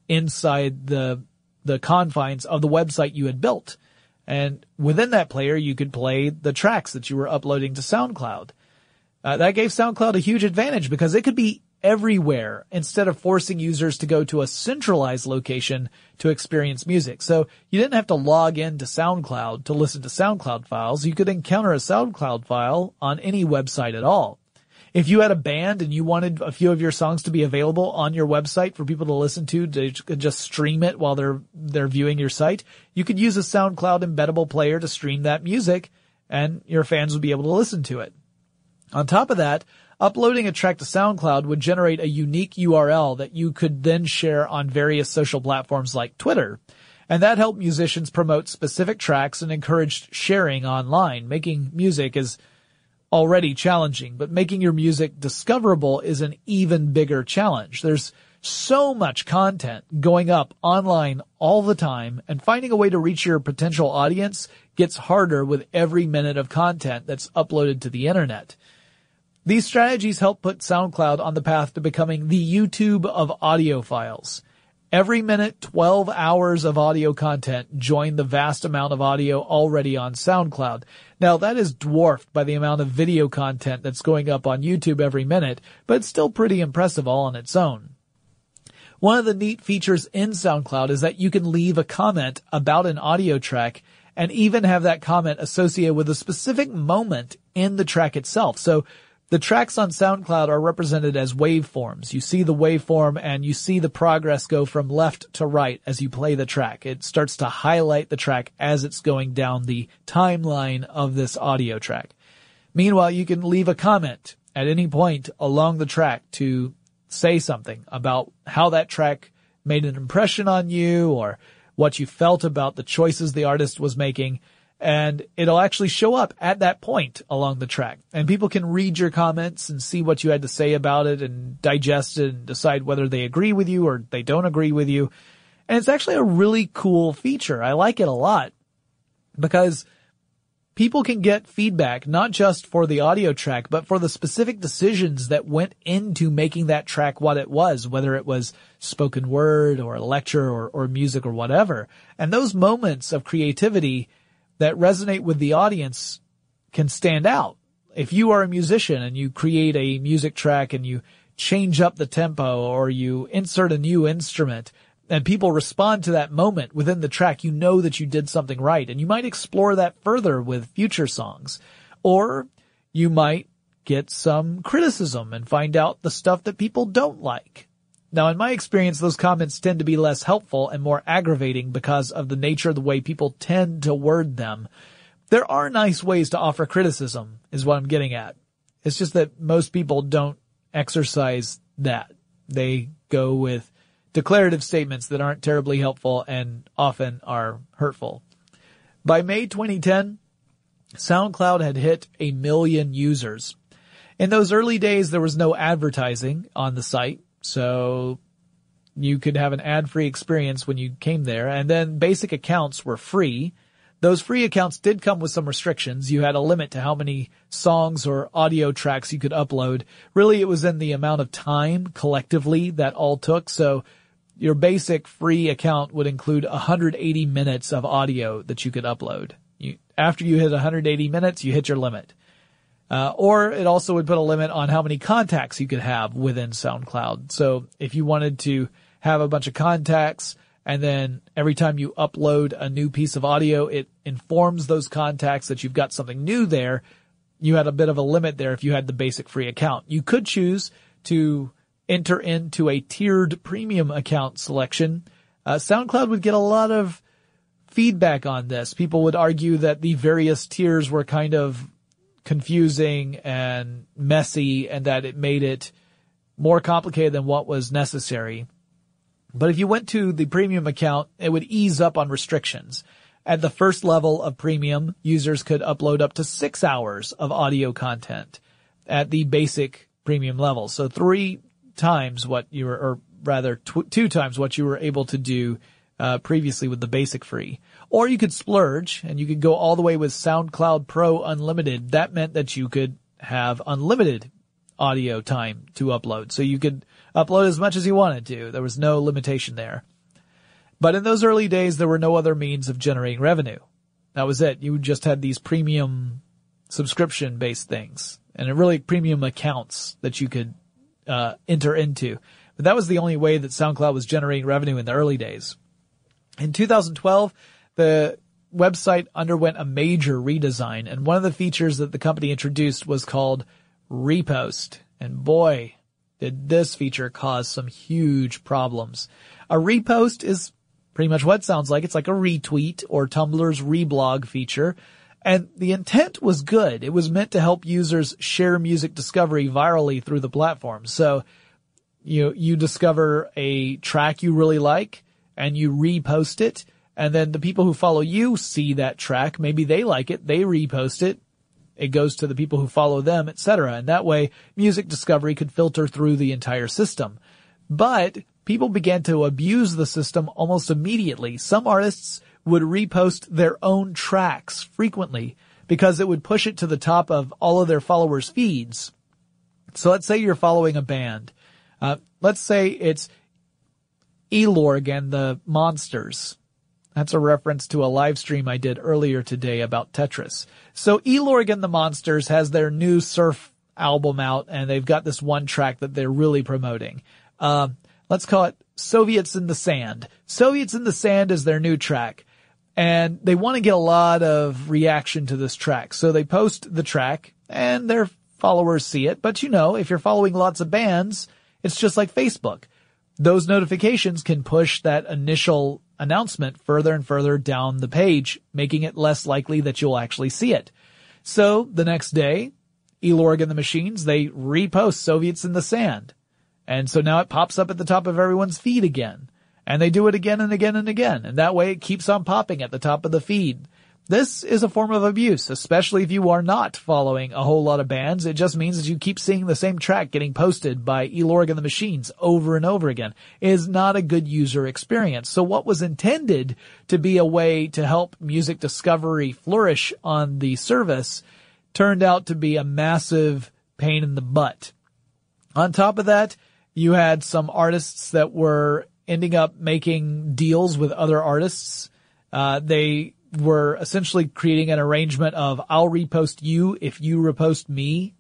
A: inside the the confines of the website you had built. And within that player, you could play the tracks that you were uploading to SoundCloud. Uh, that gave SoundCloud a huge advantage because it could be everywhere instead of forcing users to go to a centralized location to experience music. So you didn't have to log into SoundCloud to listen to SoundCloud files. You could encounter a SoundCloud file on any website at all. If you had a band and you wanted a few of your songs to be available on your website for people to listen to, to just stream it while they're, they're viewing your site, you could use a SoundCloud embeddable player to stream that music and your fans would be able to listen to it. On top of that, uploading a track to SoundCloud would generate a unique U R L that you could then share on various social platforms like Twitter. And that helped musicians promote specific tracks and encouraged sharing online. Making music is already challenging, but making your music discoverable is an even bigger challenge. There's so much content going up online all the time, and finding a way to reach your potential audience gets harder with every minute of content that's uploaded to the internet. These strategies help put SoundCloud on the path to becoming the YouTube of audio files. Every minute, twelve hours of audio content join the vast amount of audio already on SoundCloud. Now, that is dwarfed by the amount of video content that's going up on YouTube every minute, but it's still pretty impressive all on its own. One of the neat features in SoundCloud is that you can leave a comment about an audio track and even have that comment associated with a specific moment in the track itself. So the tracks on SoundCloud are represented as waveforms. You see the waveform and you see the progress go from left to right as you play the track. It starts to highlight the track as it's going down the timeline of this audio track. Meanwhile, you can leave a comment at any point along the track to say something about how that track made an impression on you or what you felt about the choices the artist was making. And it'll actually show up at that point along the track. And people can read your comments and see what you had to say about it and digest it and decide whether they agree with you or they don't agree with you. And it's actually a really cool feature. I like it a lot because people can get feedback not just for the audio track, but for the specific decisions that went into making that track what it was, whether it was spoken word or a lecture or, or music or whatever. And those moments of creativity that resonate with the audience can stand out. If you are a musician and you create a music track and you change up the tempo or you insert a new instrument and people respond to that moment within the track, you know that you did something right. And you might explore that further with future songs. Or you might get some criticism and find out the stuff that people don't like. Now, in my experience, those comments tend to be less helpful and more aggravating because of the nature of the way people tend to word them. There are nice ways to offer criticism, is what I'm getting at. It's just that most people don't exercise that. They go with declarative statements that aren't terribly helpful and often are hurtful. By May twenty ten, SoundCloud had hit a million users. In those early days, there was no advertising on the site, so you could have an ad-free experience when you came there, and then basic accounts were free. Those free accounts did come with some restrictions. You had a limit to how many songs or audio tracks you could upload. Really, it was in the amount of time collectively that all took, so your basic free account would include one hundred eighty minutes of audio that you could upload. You, after you hit one hundred eighty minutes, you hit your limit. Uh, or it also would put a limit on how many contacts you could have within SoundCloud. So if you wanted to have a bunch of contacts and then every time you upload a new piece of audio, it informs those contacts that you've got something new there, you had a bit of a limit there if you had the basic free account. You could choose to enter into a tiered premium account selection. Uh, SoundCloud would get a lot of feedback on this. People would argue that the various tiers were kind of confusing and messy and that it made it more complicated than what was necessary. But if you went to the premium account, it would ease up on restrictions. At the first level of premium, users could upload up to six hours of audio content at the basic premium level. So three times what you were, or rather tw- two times what you were able to do uh, previously with the basic free. Or you could splurge and you could go all the way with SoundCloud Pro Unlimited. That meant that you could have unlimited audio time to upload. So you could upload as much as you wanted to. There was no limitation there. But in those early days, there were no other means of generating revenue. That was it. You just had these premium subscription-based things and really premium accounts that you could uh enter into. But that was the only way that SoundCloud was generating revenue in the early days. In two thousand twelve, the website underwent a major redesign, and one of the features that the company introduced was called Repost. And boy, did this feature cause some huge problems. A repost is pretty much what it sounds like. It's like a retweet or Tumblr's reblog feature. And the intent was good. It was meant to help users share music discovery virally through the platform. So you, you discover a track you really like and you repost it. And then the people who follow you see that track. Maybe they like it. They repost it. It goes to the people who follow them, et cetera. And that way, music discovery could filter through the entire system. But people began to abuse the system almost immediately. Some artists would repost their own tracks frequently because it would push it to the top of all of their followers' feeds. So let's say you're following a band. Uh, let's say it's Elorg and the Monsters. That's a reference to a live stream I did earlier today about Tetris. So Elorg and the Monsters has their new surf album out, and they've got this one track that they're really promoting. Uh, let's call it Soviets in the Sand. Soviets in the Sand is their new track, and they want to get a lot of reaction to this track. So they post the track, and their followers see it. But you know, if you're following lots of bands, it's just like Facebook. Those notifications can push that initial announcement further and further down the page, making it less likely that you'll actually see it. So the next day, Elorg and the Machines, they repost Soviets in the Sand. And so now it pops up at the top of everyone's feed again. And they do it again and again and again. And that way it keeps on popping at the top of the feed. This is a form of abuse, especially if you are not following a whole lot of bands. It just means that you keep seeing the same track getting posted by Elorg and the Machines over and over again. It is not a good user experience. So what was intended to be a way to help music discovery flourish on the service turned out to be a massive pain in the butt. On top of that, you had some artists that were ending up making deals with other artists. Uh, they were essentially creating an arrangement of I'll repost you if you repost me.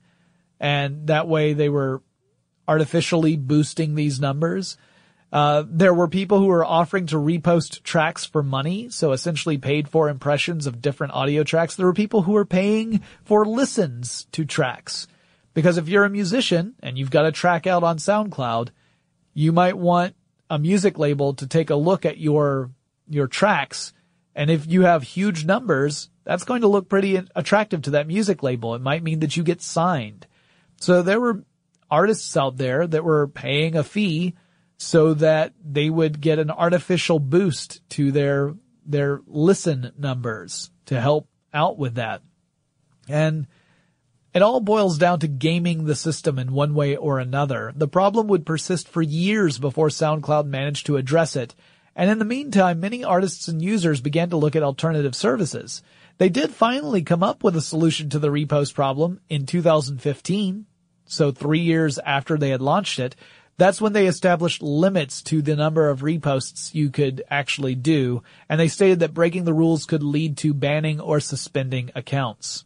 A: And that way they were artificially boosting these numbers. Uh, there were people who were offering to repost tracks for money. So essentially paid for impressions of different audio tracks. There were people who were paying for listens to tracks. Because if you're a musician and you've got a track out on SoundCloud, you might want a music label to take a look at your, your tracks. And if you have huge numbers, that's going to look pretty attractive to that music label. It might mean that you get signed. So there were artists out there that were paying a fee so that they would get an artificial boost to their, their listen numbers to help out with that. And it all boils down to gaming the system in one way or another. The problem would persist for years before SoundCloud managed to address it. And in the meantime, many artists and users began to look at alternative services. They did finally come up with a solution to the repost problem in two thousand fifteen. So three years after they had launched it, that's when they established limits to the number of reposts you could actually do. And they stated that breaking the rules could lead to banning or suspending accounts.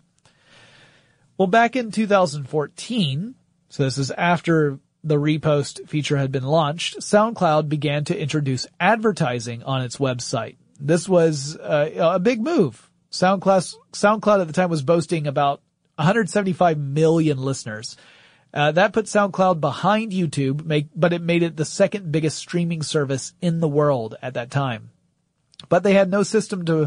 A: Well, back in two thousand fourteen, so this is after the repost feature had been launched, SoundCloud began to introduce advertising on its website. This was uh, a big move. SoundCloud, SoundCloud at the time was boasting about one hundred seventy-five million listeners. Uh, that put SoundCloud behind YouTube, make, but it made it the second biggest streaming service in the world at that time. But they had no system to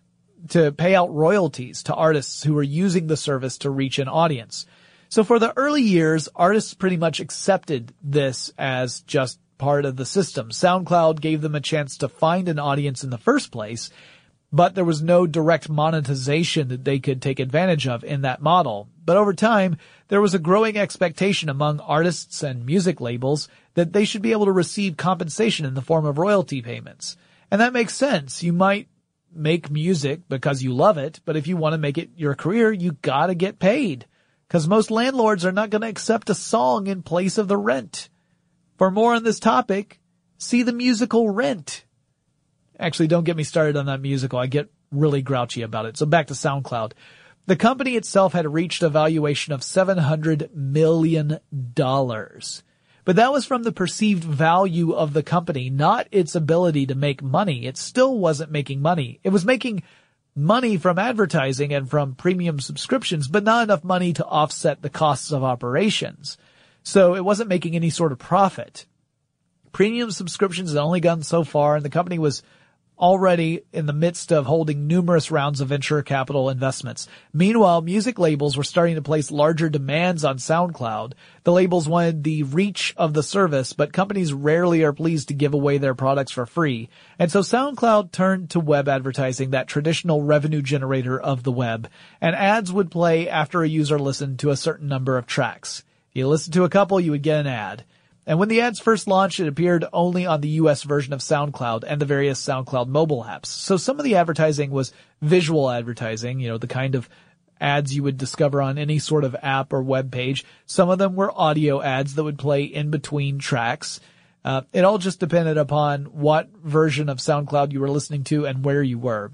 A: to pay out royalties to artists who were using the service to reach an audience. So for the early years, artists pretty much accepted this as just part of the system. SoundCloud gave them a chance to find an audience in the first place, but there was no direct monetization that they could take advantage of in that model. But over time, there was a growing expectation among artists and music labels that they should be able to receive compensation in the form of royalty payments. And that makes sense. You might make music because you love it, but if you want to make it your career, you gotta get paid. Because most landlords are not going to accept a song in place of the rent. For more on this topic, see the musical Rent. Actually, don't get me started on that musical. I get really grouchy about it. So back to SoundCloud. The company itself had reached a valuation of seven hundred million dollars. But that was from the perceived value of the company, not its ability to make money. It still wasn't making money. It was making money from advertising and from premium subscriptions, but not enough money to offset the costs of operations. So it wasn't making any sort of profit. Premium subscriptions had only gone so far, and the company was already in the midst of holding numerous rounds of venture capital investments. Meanwhile, music labels were starting to place larger demands on SoundCloud. The labels wanted the reach of the service, but companies rarely are pleased to give away their products for free. And so SoundCloud turned to web advertising, that traditional revenue generator of the web. And ads would play after a user listened to a certain number of tracks. If you listened to a couple, you would get an ad. And when the ads first launched, it appeared only on the U S version of SoundCloud and the various SoundCloud mobile apps. So some of the advertising was visual advertising, you know, the kind of ads you would discover on any sort of app or web page. Some of them were audio ads that would play in between tracks. Uh, it all just depended upon what version of SoundCloud you were listening to and where you were.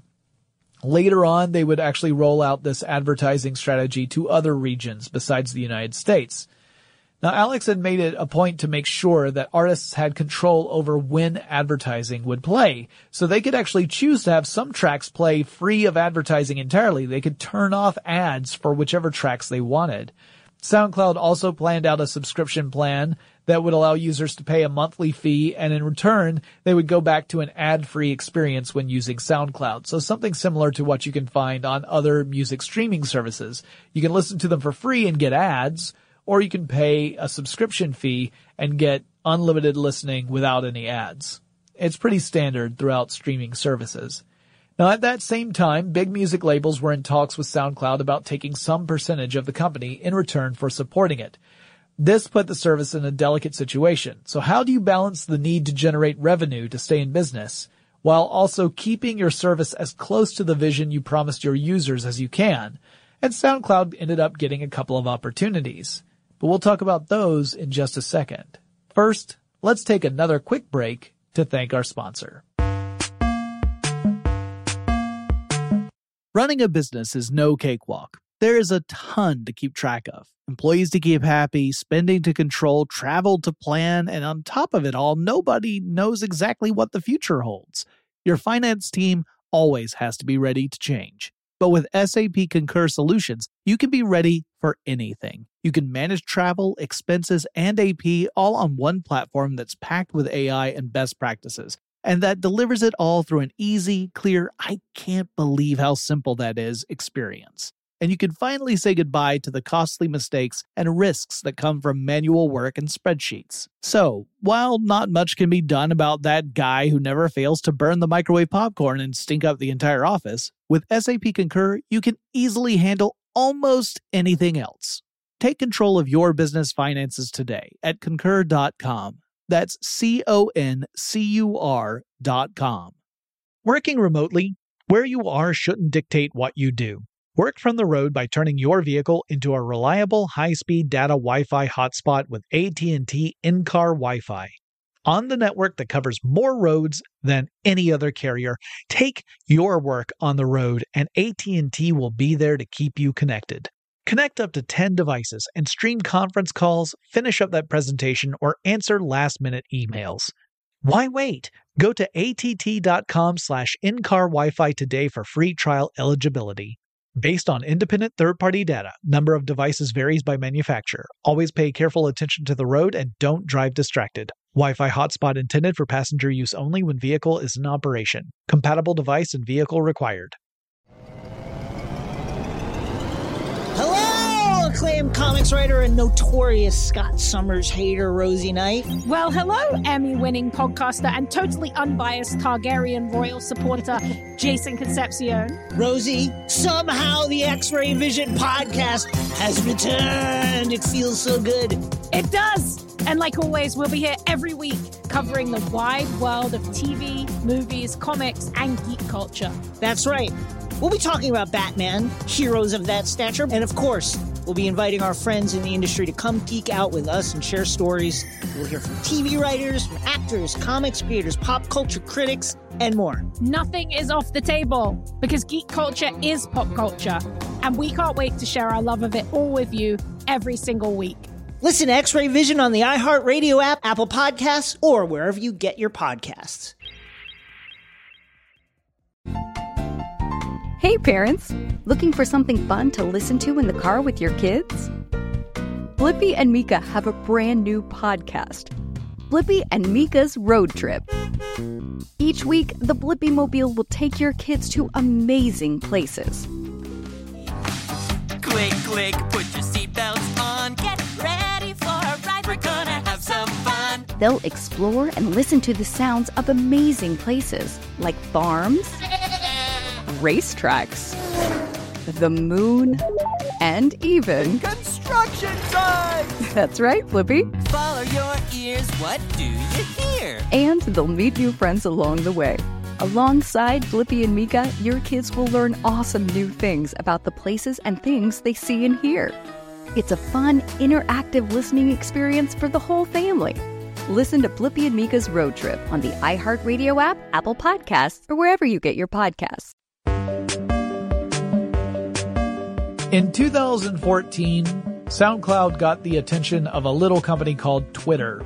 A: Later on, they would actually roll out this advertising strategy to other regions besides the United States. Now, Alex had made it a point to make sure that artists had control over when advertising would play. So they could actually choose to have some tracks play free of advertising entirely. They could turn off ads for whichever tracks they wanted. SoundCloud also planned out a subscription plan that would allow users to pay a monthly fee, and in return, they would go back to an ad-free experience when using SoundCloud. So something similar to what you can find on other music streaming services. You can listen to them for free and get ads, or you can pay a subscription fee and get unlimited listening without any ads. It's pretty standard throughout streaming services. Now, at that same time, big music labels were in talks with SoundCloud about taking some percentage of the company in return for supporting it. This put the service in a delicate situation. So how do you balance the need to generate revenue to stay in business while also keeping your service as close to the vision you promised your users as you can? And SoundCloud ended up getting a couple of opportunities. But we'll talk about those in just a second. First, let's take another quick break to thank our sponsor. Running a business is no cakewalk. There is a ton to keep track of. Employees to keep happy, spending to control, travel to plan, and on top of it all, nobody knows exactly what the future holds. Your finance team always has to be ready to change. But with S A P Concur Solutions, you can be ready for anything. You can manage travel, expenses, and A P all on one platform that's packed with A I and best practices, and that delivers it all through an easy, clear, I can't believe how simple that is experience. And you can finally say goodbye to the costly mistakes and risks that come from manual work and spreadsheets. So, while not much can be done about that guy who never fails to burn the microwave popcorn and stink up the entire office, With S A P Concur, you can easily handle almost anything else. Take control of your business finances today at concur dot com. That's C O N C U R dot com. Working remotely, where you are shouldn't dictate what you do. Work from the road by turning your vehicle into a reliable high-speed data Wi-Fi hotspot with A T and T in-car Wi-Fi. On the network that covers more roads than any other carrier, take your work on the road and A T and T will be there to keep you connected. Connect up to ten devices and stream conference calls, finish up that presentation, or answer last-minute emails. Why wait? Go to A T T dot com slash in-car Wi-Fi today for free trial eligibility. Based on independent third-party data, number of devices varies by manufacturer. Always pay careful attention to the road and don't drive distracted. Wi-Fi hotspot intended for passenger use only when vehicle is in operation. Compatible device and vehicle required.
G: Hello, acclaimed comics writer and notorious Scott Summers hater, Rosie Knight.
H: Well, hello, Emmy-winning podcaster and totally unbiased Targaryen royal supporter, Jason Concepcion.
G: Rosie, somehow the X-Ray Vision podcast has returned. It feels so good.
H: It does. And like always, we'll be here every week covering the wide world of T V, movies, comics, and geek culture.
G: That's right. We'll be talking about Batman, heroes of that stature, and of course, we'll be inviting our friends in the industry to come geek out with us and share stories. We'll hear from T V writers, from actors, comics creators, pop culture critics, and more.
H: Nothing is off the table because geek culture is pop culture, and we can't wait to share our love of it all with you every single week.
G: Listen to X-Ray Vision on the iHeartRadio app, Apple Podcasts, or wherever you get your podcasts.
I: Hey parents, looking for something fun to listen to in the car with your kids? Blippi and Mika have a brand new podcast, Blippi and Mika's Road Trip. Each week, the Blippi Mobile will take your kids to amazing places.
J: Click, click, put your seatbelts on. Get ready for a ride. We're gonna have some fun.
I: They'll explore and listen to the sounds of amazing places like farms, racetracks, the moon, and even
J: construction sites.
I: That's right, Blippi.
J: Follow your ears. What do you hear?
I: And they'll meet new friends along the way. Alongside Blippi and Mika, your kids will learn awesome new things about the places and things they see and hear. It's a fun, interactive listening experience for the whole family. Listen to Blippi and Mika's Road Trip on the iHeartRadio app, Apple Podcasts, or wherever you get your podcasts.
A: In two thousand fourteen, SoundCloud got the attention of a little company called Twitter.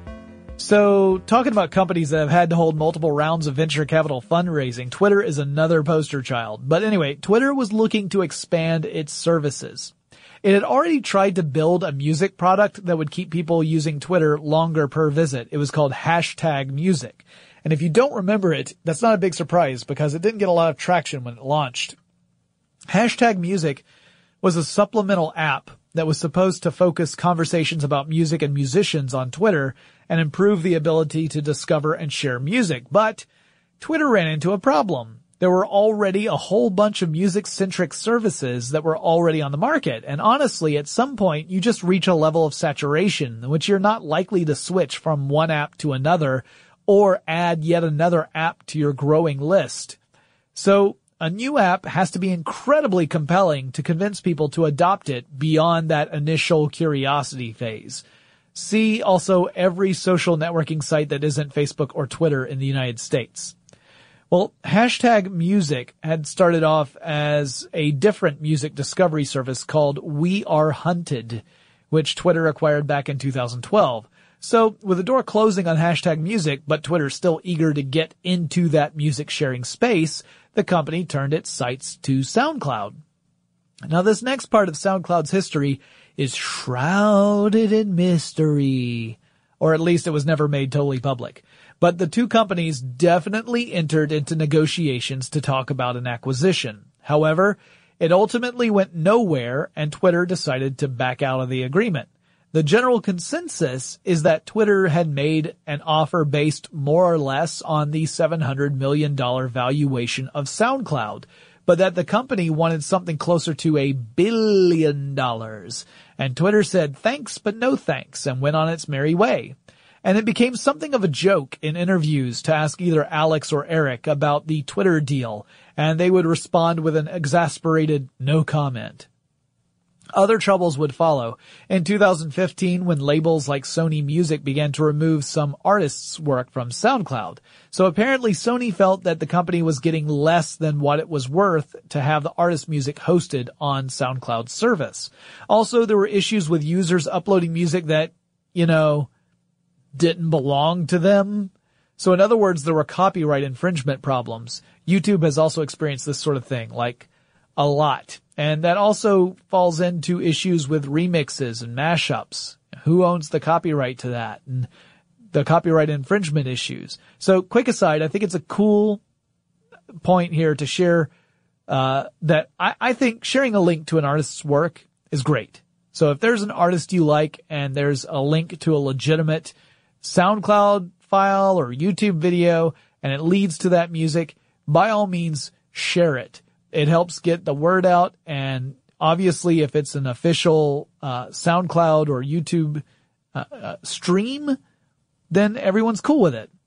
A: So, talking about companies that have had to hold multiple rounds of venture capital fundraising, Twitter is another poster child. But anyway, Twitter was looking to expand its services. It had already tried to build a music product that would keep people using Twitter longer per visit. It was called Hashtag Music. And if you don't remember it, that's not a big surprise because it didn't get a lot of traction when it launched. Hashtag Music was a supplemental app that was supposed to focus conversations about music and musicians on Twitter and improve the ability to discover and share music. But Twitter ran into a problem. There were already a whole bunch of music-centric services that were already on the market. And honestly, at some point, you just reach a level of saturation in which you're not likely to switch from one app to another or add yet another app to your growing list. So a new app has to be incredibly compelling to convince people to adopt it beyond that initial curiosity phase. See also every social networking site that isn't Facebook or Twitter in the United States. Well, Hashtag Music had started off as a different music discovery service called We Are Hunted, which Twitter acquired back in two thousand twelve. So, with the door closing on Hashtag Music, but Twitter still eager to get into that music sharing space, the company turned its sights to SoundCloud. Now, this next part of SoundCloud's history is shrouded in mystery, or at least it was never made totally public. But the two companies definitely entered into negotiations to talk about an acquisition. However, it ultimately went nowhere and Twitter decided to back out of the agreement. The general consensus is that Twitter had made an offer based more or less on the seven hundred million dollars valuation of SoundCloud, but that the company wanted something closer to a billion dollars. And Twitter said thanks, but no thanks, and went on its merry way. And it became something of a joke in interviews to ask either Alex or Eric about the Twitter deal, and they would respond with an exasperated no comment. Other troubles would follow. In two thousand fifteen, when labels like Sony Music began to remove some artists' work from SoundCloud. So apparently Sony felt that the company was getting less than what it was worth to have the artist music hosted on SoundCloud service. Also, there were issues with users uploading music that, you know, didn't belong to them. So in other words, there were copyright infringement problems. YouTube has also experienced this sort of thing, like a lot. And that also falls into issues with remixes and mashups. Who owns the copyright to that? And the copyright infringement issues. So quick aside, I think it's a cool point here to share, uh, that I, I think sharing a link to an artist's work is great. So if there's an artist you like and there's a link to a legitimate SoundCloud file or YouTube video and it leads to that music, by all means, share it. It helps get the word out, and obviously if it's an official uh SoundCloud or YouTube uh, uh, stream, then everyone's cool with it.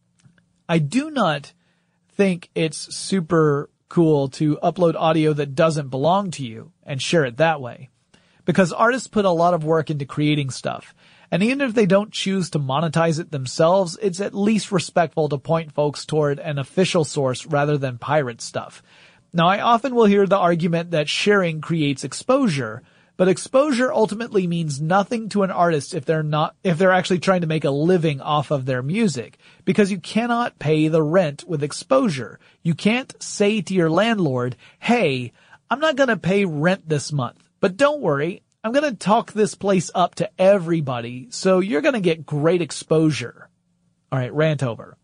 A: I do not think it's super cool to upload audio that doesn't belong to you and share it that way, because artists put a lot of work into creating stuff. And even if they don't choose to monetize it themselves, it's at least respectful to point folks toward an official source rather than pirate stuff. Now, I often will hear the argument that sharing creates exposure, but exposure ultimately means nothing to an artist if they're not, if they're actually trying to make a living off of their music, because you cannot pay the rent with exposure. You can't say to your landlord, hey, I'm not going to pay rent this month, but don't worry, I'm going to talk this place up to everybody, so you're going to get great exposure. All right, rant over.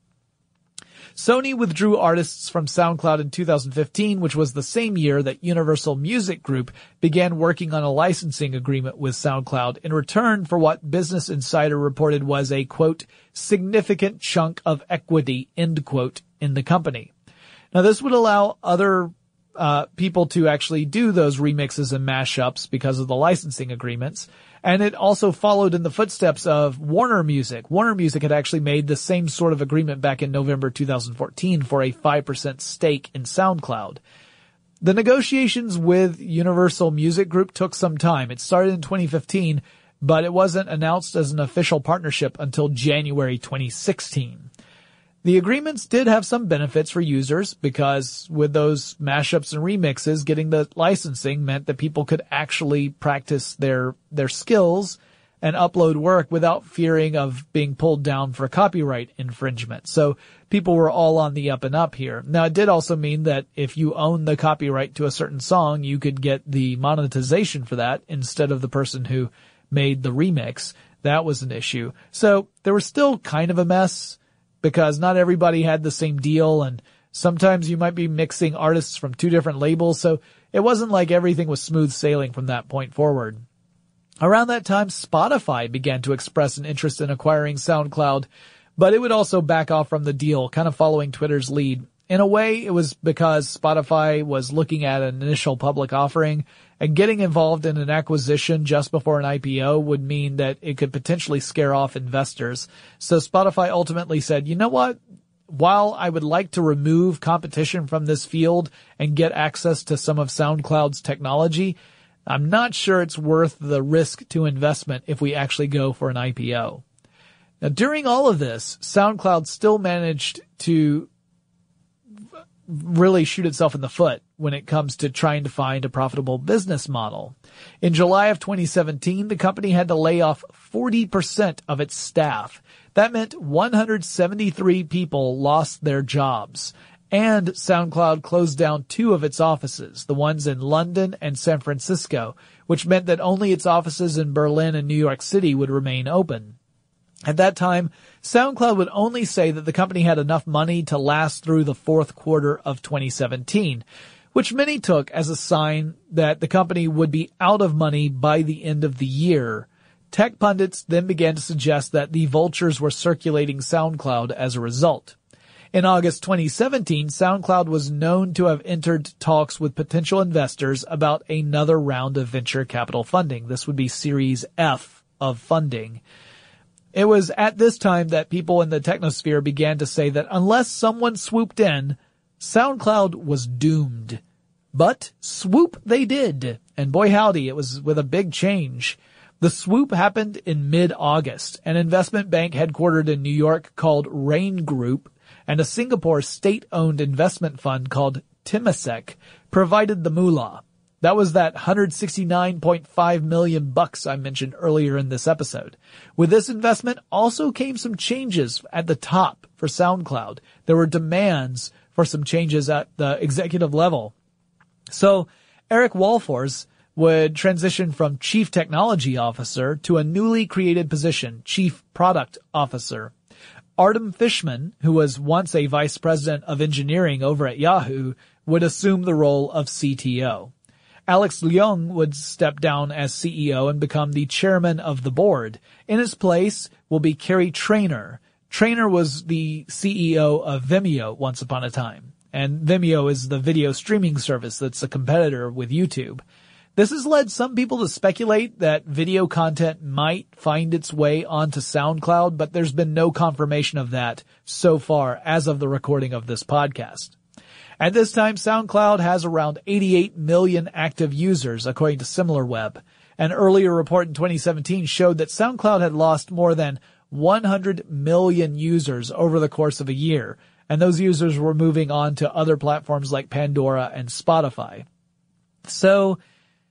A: Sony withdrew artists from SoundCloud in two thousand fifteen, which was the same year that Universal Music Group began working on a licensing agreement with SoundCloud in return for what Business Insider reported was a, quote, significant chunk of equity, end quote, in the company. Now, this would allow other uh people to actually do those remixes and mashups because of the licensing agreements. And it also followed in the footsteps of Warner Music. Warner Music had actually made the same sort of agreement back in November two thousand fourteen for a five percent stake in SoundCloud. The negotiations with Universal Music Group took some time. It started in twenty fifteen, but it wasn't announced as an official partnership until January twenty sixteen. The agreements did have some benefits for users because with those mashups and remixes, getting the licensing meant that people could actually practice their, their skills and upload work without fearing of being pulled down for copyright infringement. So people were all on the up and up here. Now, it did also mean that if you own the copyright to a certain song, you could get the monetization for that instead of the person who made the remix. That was an issue. So there was still kind of a mess, because not everybody had the same deal, and sometimes you might be mixing artists from two different labels, so it wasn't like everything was smooth sailing from that point forward. Around that time, Spotify began to express an interest in acquiring SoundCloud, but it would also back off from the deal, kind of following Twitter's lead. In a way, it was because Spotify was looking at an initial public offering, and getting involved in an acquisition just before an I P O would mean that it could potentially scare off investors. So Spotify ultimately said, you know what? While I would like to remove competition from this field and get access to some of SoundCloud's technology, I'm not sure it's worth the risk to investment if we actually go for an I P O. Now, during all of this, SoundCloud still managed to really shoot itself in the foot when it comes to trying to find a profitable business model. In July of twenty seventeen, the company had to lay off forty percent of its staff. That meant one hundred seventy-three people lost their jobs. And SoundCloud closed down two of its offices, the ones in London and San Francisco, which meant that only its offices in Berlin and New York City would remain open. At that time, SoundCloud would only say that the company had enough money to last through the fourth quarter of twenty seventeen, which many took as a sign that the company would be out of money by the end of the year. Tech pundits then began to suggest that the vultures were circulating SoundCloud as a result. In August twenty seventeen, SoundCloud was known to have entered talks with potential investors about another round of venture capital funding. This would be Series F of funding. It was at this time that people in the technosphere began to say that unless someone swooped in, SoundCloud was doomed. But swoop they did, and boy howdy, it was with a big change. The swoop happened in mid-August. An investment bank headquartered in New York called Rain Group and a Singapore state-owned investment fund called Temasek provided the moolah. That was that one hundred sixty-nine point five million bucks I mentioned earlier in this episode. With this investment also came some changes at the top for SoundCloud. There were demands for some changes at the executive level. So Eric Walfors would transition from Chief Technology Officer to a newly created position, Chief Product Officer. Artem Fishman, who was once a Vice President of Engineering over at Yahoo, would assume the role of C T O. Alex Leung would step down as C E O and become the chairman of the board. In his place will be Kerry Trainor. Trainor was the C E O of Vimeo once upon a time. And Vimeo is the video streaming service that's a competitor with YouTube. This has led some people to speculate that video content might find its way onto SoundCloud, but there's been no confirmation of that so far as of the recording of this podcast. At this time, SoundCloud has around eighty-eight million active users, according to SimilarWeb. An earlier report in twenty seventeen showed that SoundCloud had lost more than one hundred million users over the course of a year, and those users were moving on to other platforms like Pandora and Spotify. So,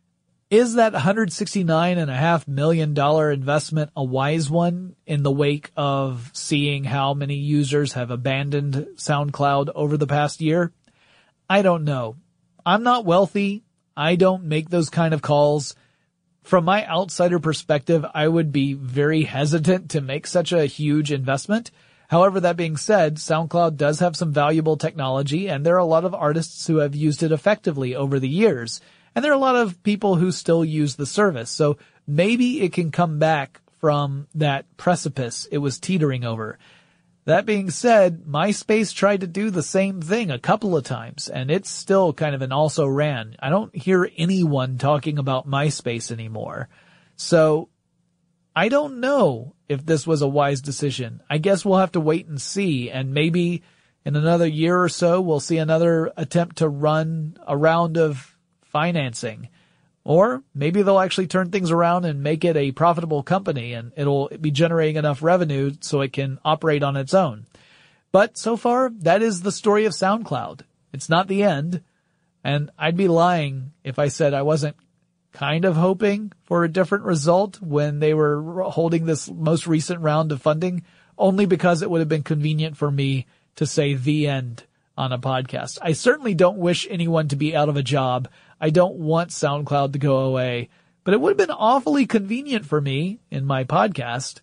A: is that one hundred sixty-nine point five million dollars investment a wise one in the wake of seeing how many users have abandoned SoundCloud over the past year? I don't know. I'm not wealthy. I don't make those kind of calls. From my outsider perspective, I would be very hesitant to make such a huge investment. However, that being said, SoundCloud does have some valuable technology, and there are a lot of artists who have used it effectively over the years. And there are a lot of people who still use the service. So maybe it can come back from that precipice it was teetering over. That being said, MySpace tried to do the same thing a couple of times, and it's still kind of an also-ran. I don't hear anyone talking about MySpace anymore. So I don't know if this was a wise decision. I guess we'll have to wait and see, and maybe in another year or so we'll see another attempt to run a round of financing. Or maybe they'll actually turn things around and make it a profitable company, and it'll be generating enough revenue so it can operate on its own. But so far, that is the story of SoundCloud. It's not the end, and I'd be lying if I said I wasn't kind of hoping for a different result when they were holding this most recent round of funding, only because it would have been convenient for me to say the end on a podcast. I certainly don't wish anyone to be out of a job. I don't want SoundCloud to go away, but it would have been awfully convenient for me in my podcast.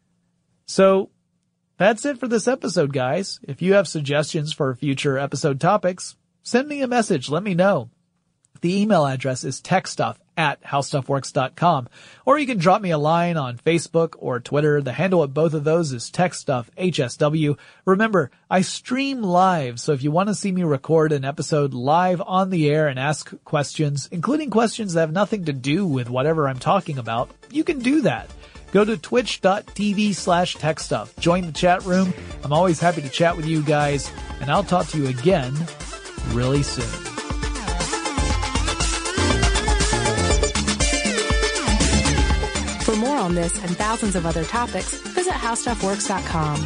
A: So that's it for this episode, guys. If you have suggestions for future episode topics, send me a message. Let me know. The email address is techstuff at howstuffworks dot com, or you can drop me a line on Facebook or Twitter. The handle at both of those is techstuffhsw. Remember, I stream live, so if you want to see me record an episode live on the air and ask questions, including questions that have nothing to do with whatever I'm talking about, you can do that. Go to twitch.tv slash techstuff. Join the chat room. I'm always happy to chat with you guys, and I'll talk to you again really soon.
F: For more on this and thousands of other topics, visit how stuff works dot com.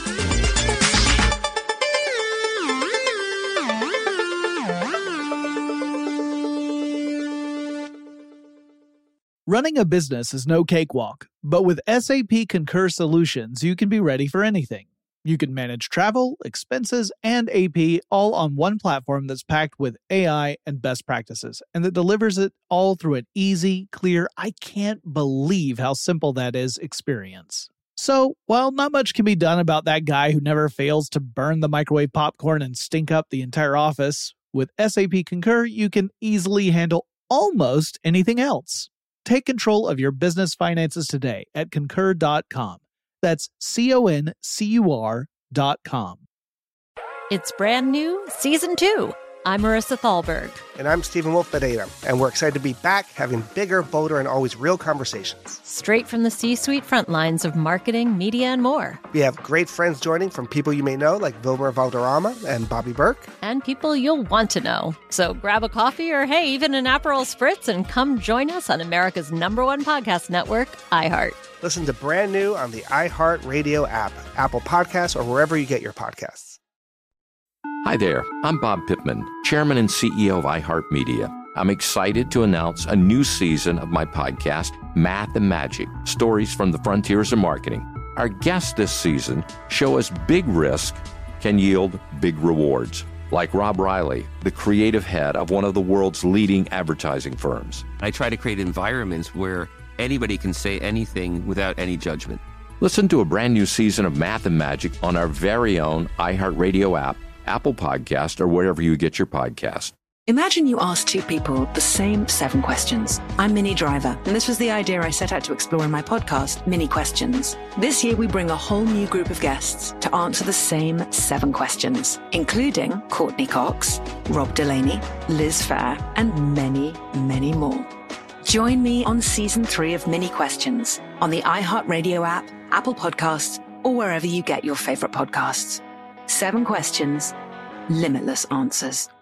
A: Running a business is no cakewalk, but with S A P Concur Solutions, you can be ready for anything. You can manage travel, expenses, and A P all on one platform that's packed with A I and best practices, and that delivers it all through an easy, clear, I can't believe how simple that is experience. So, while not much can be done about that guy who never fails to burn the microwave popcorn and stink up the entire office, with S A P Concur, you can easily handle almost anything else. Take control of your business finances today at concur dot com. That's C O N C U R dot com.
B: It's brand new, season two. I'm Marissa Thalberg.
C: And I'm Stephen Wolf Bedeta, and we're excited to be back having bigger, bolder, and always real conversations.
B: Straight from the C-suite front lines of marketing, media, and more.
C: We have great friends joining from people you may know, like Wilmer Valderrama and Bobby Burke.
B: And people you'll want to know. So grab a coffee or, hey, even an Aperol Spritz and come join us on America's number one podcast network, iHeart.
C: Listen to Brand New on the iHeart Radio app, Apple Podcasts, or wherever you get your podcasts.
D: Hi there, I'm Bob Pittman, Chairman and C E O of iHeartMedia. I'm excited to announce a new season of my podcast, Math and Magic, Stories from the Frontiers of Marketing. Our guests this season show us big risk can yield big rewards, like Rob Riley, the creative head of one of the world's leading advertising firms.
E: I try to create environments where anybody can say anything without any judgment.
D: Listen to a brand new season of Math and Magic on our very own iHeartRadio app, Apple Podcast, or wherever you get your podcast.
K: Imagine you ask two people the same seven questions. I'm Minnie Driver, and this was the idea I set out to explore in my podcast, Minnie Questions. This year, we bring a whole new group of guests to answer the same seven questions, including Courtney Cox, Rob Delaney, Liz Phair, and many, many more. Join me on season three of Minnie Questions on the iHeartRadio app, Apple Podcasts, or wherever you get your favorite podcasts. Seven questions, limitless answers.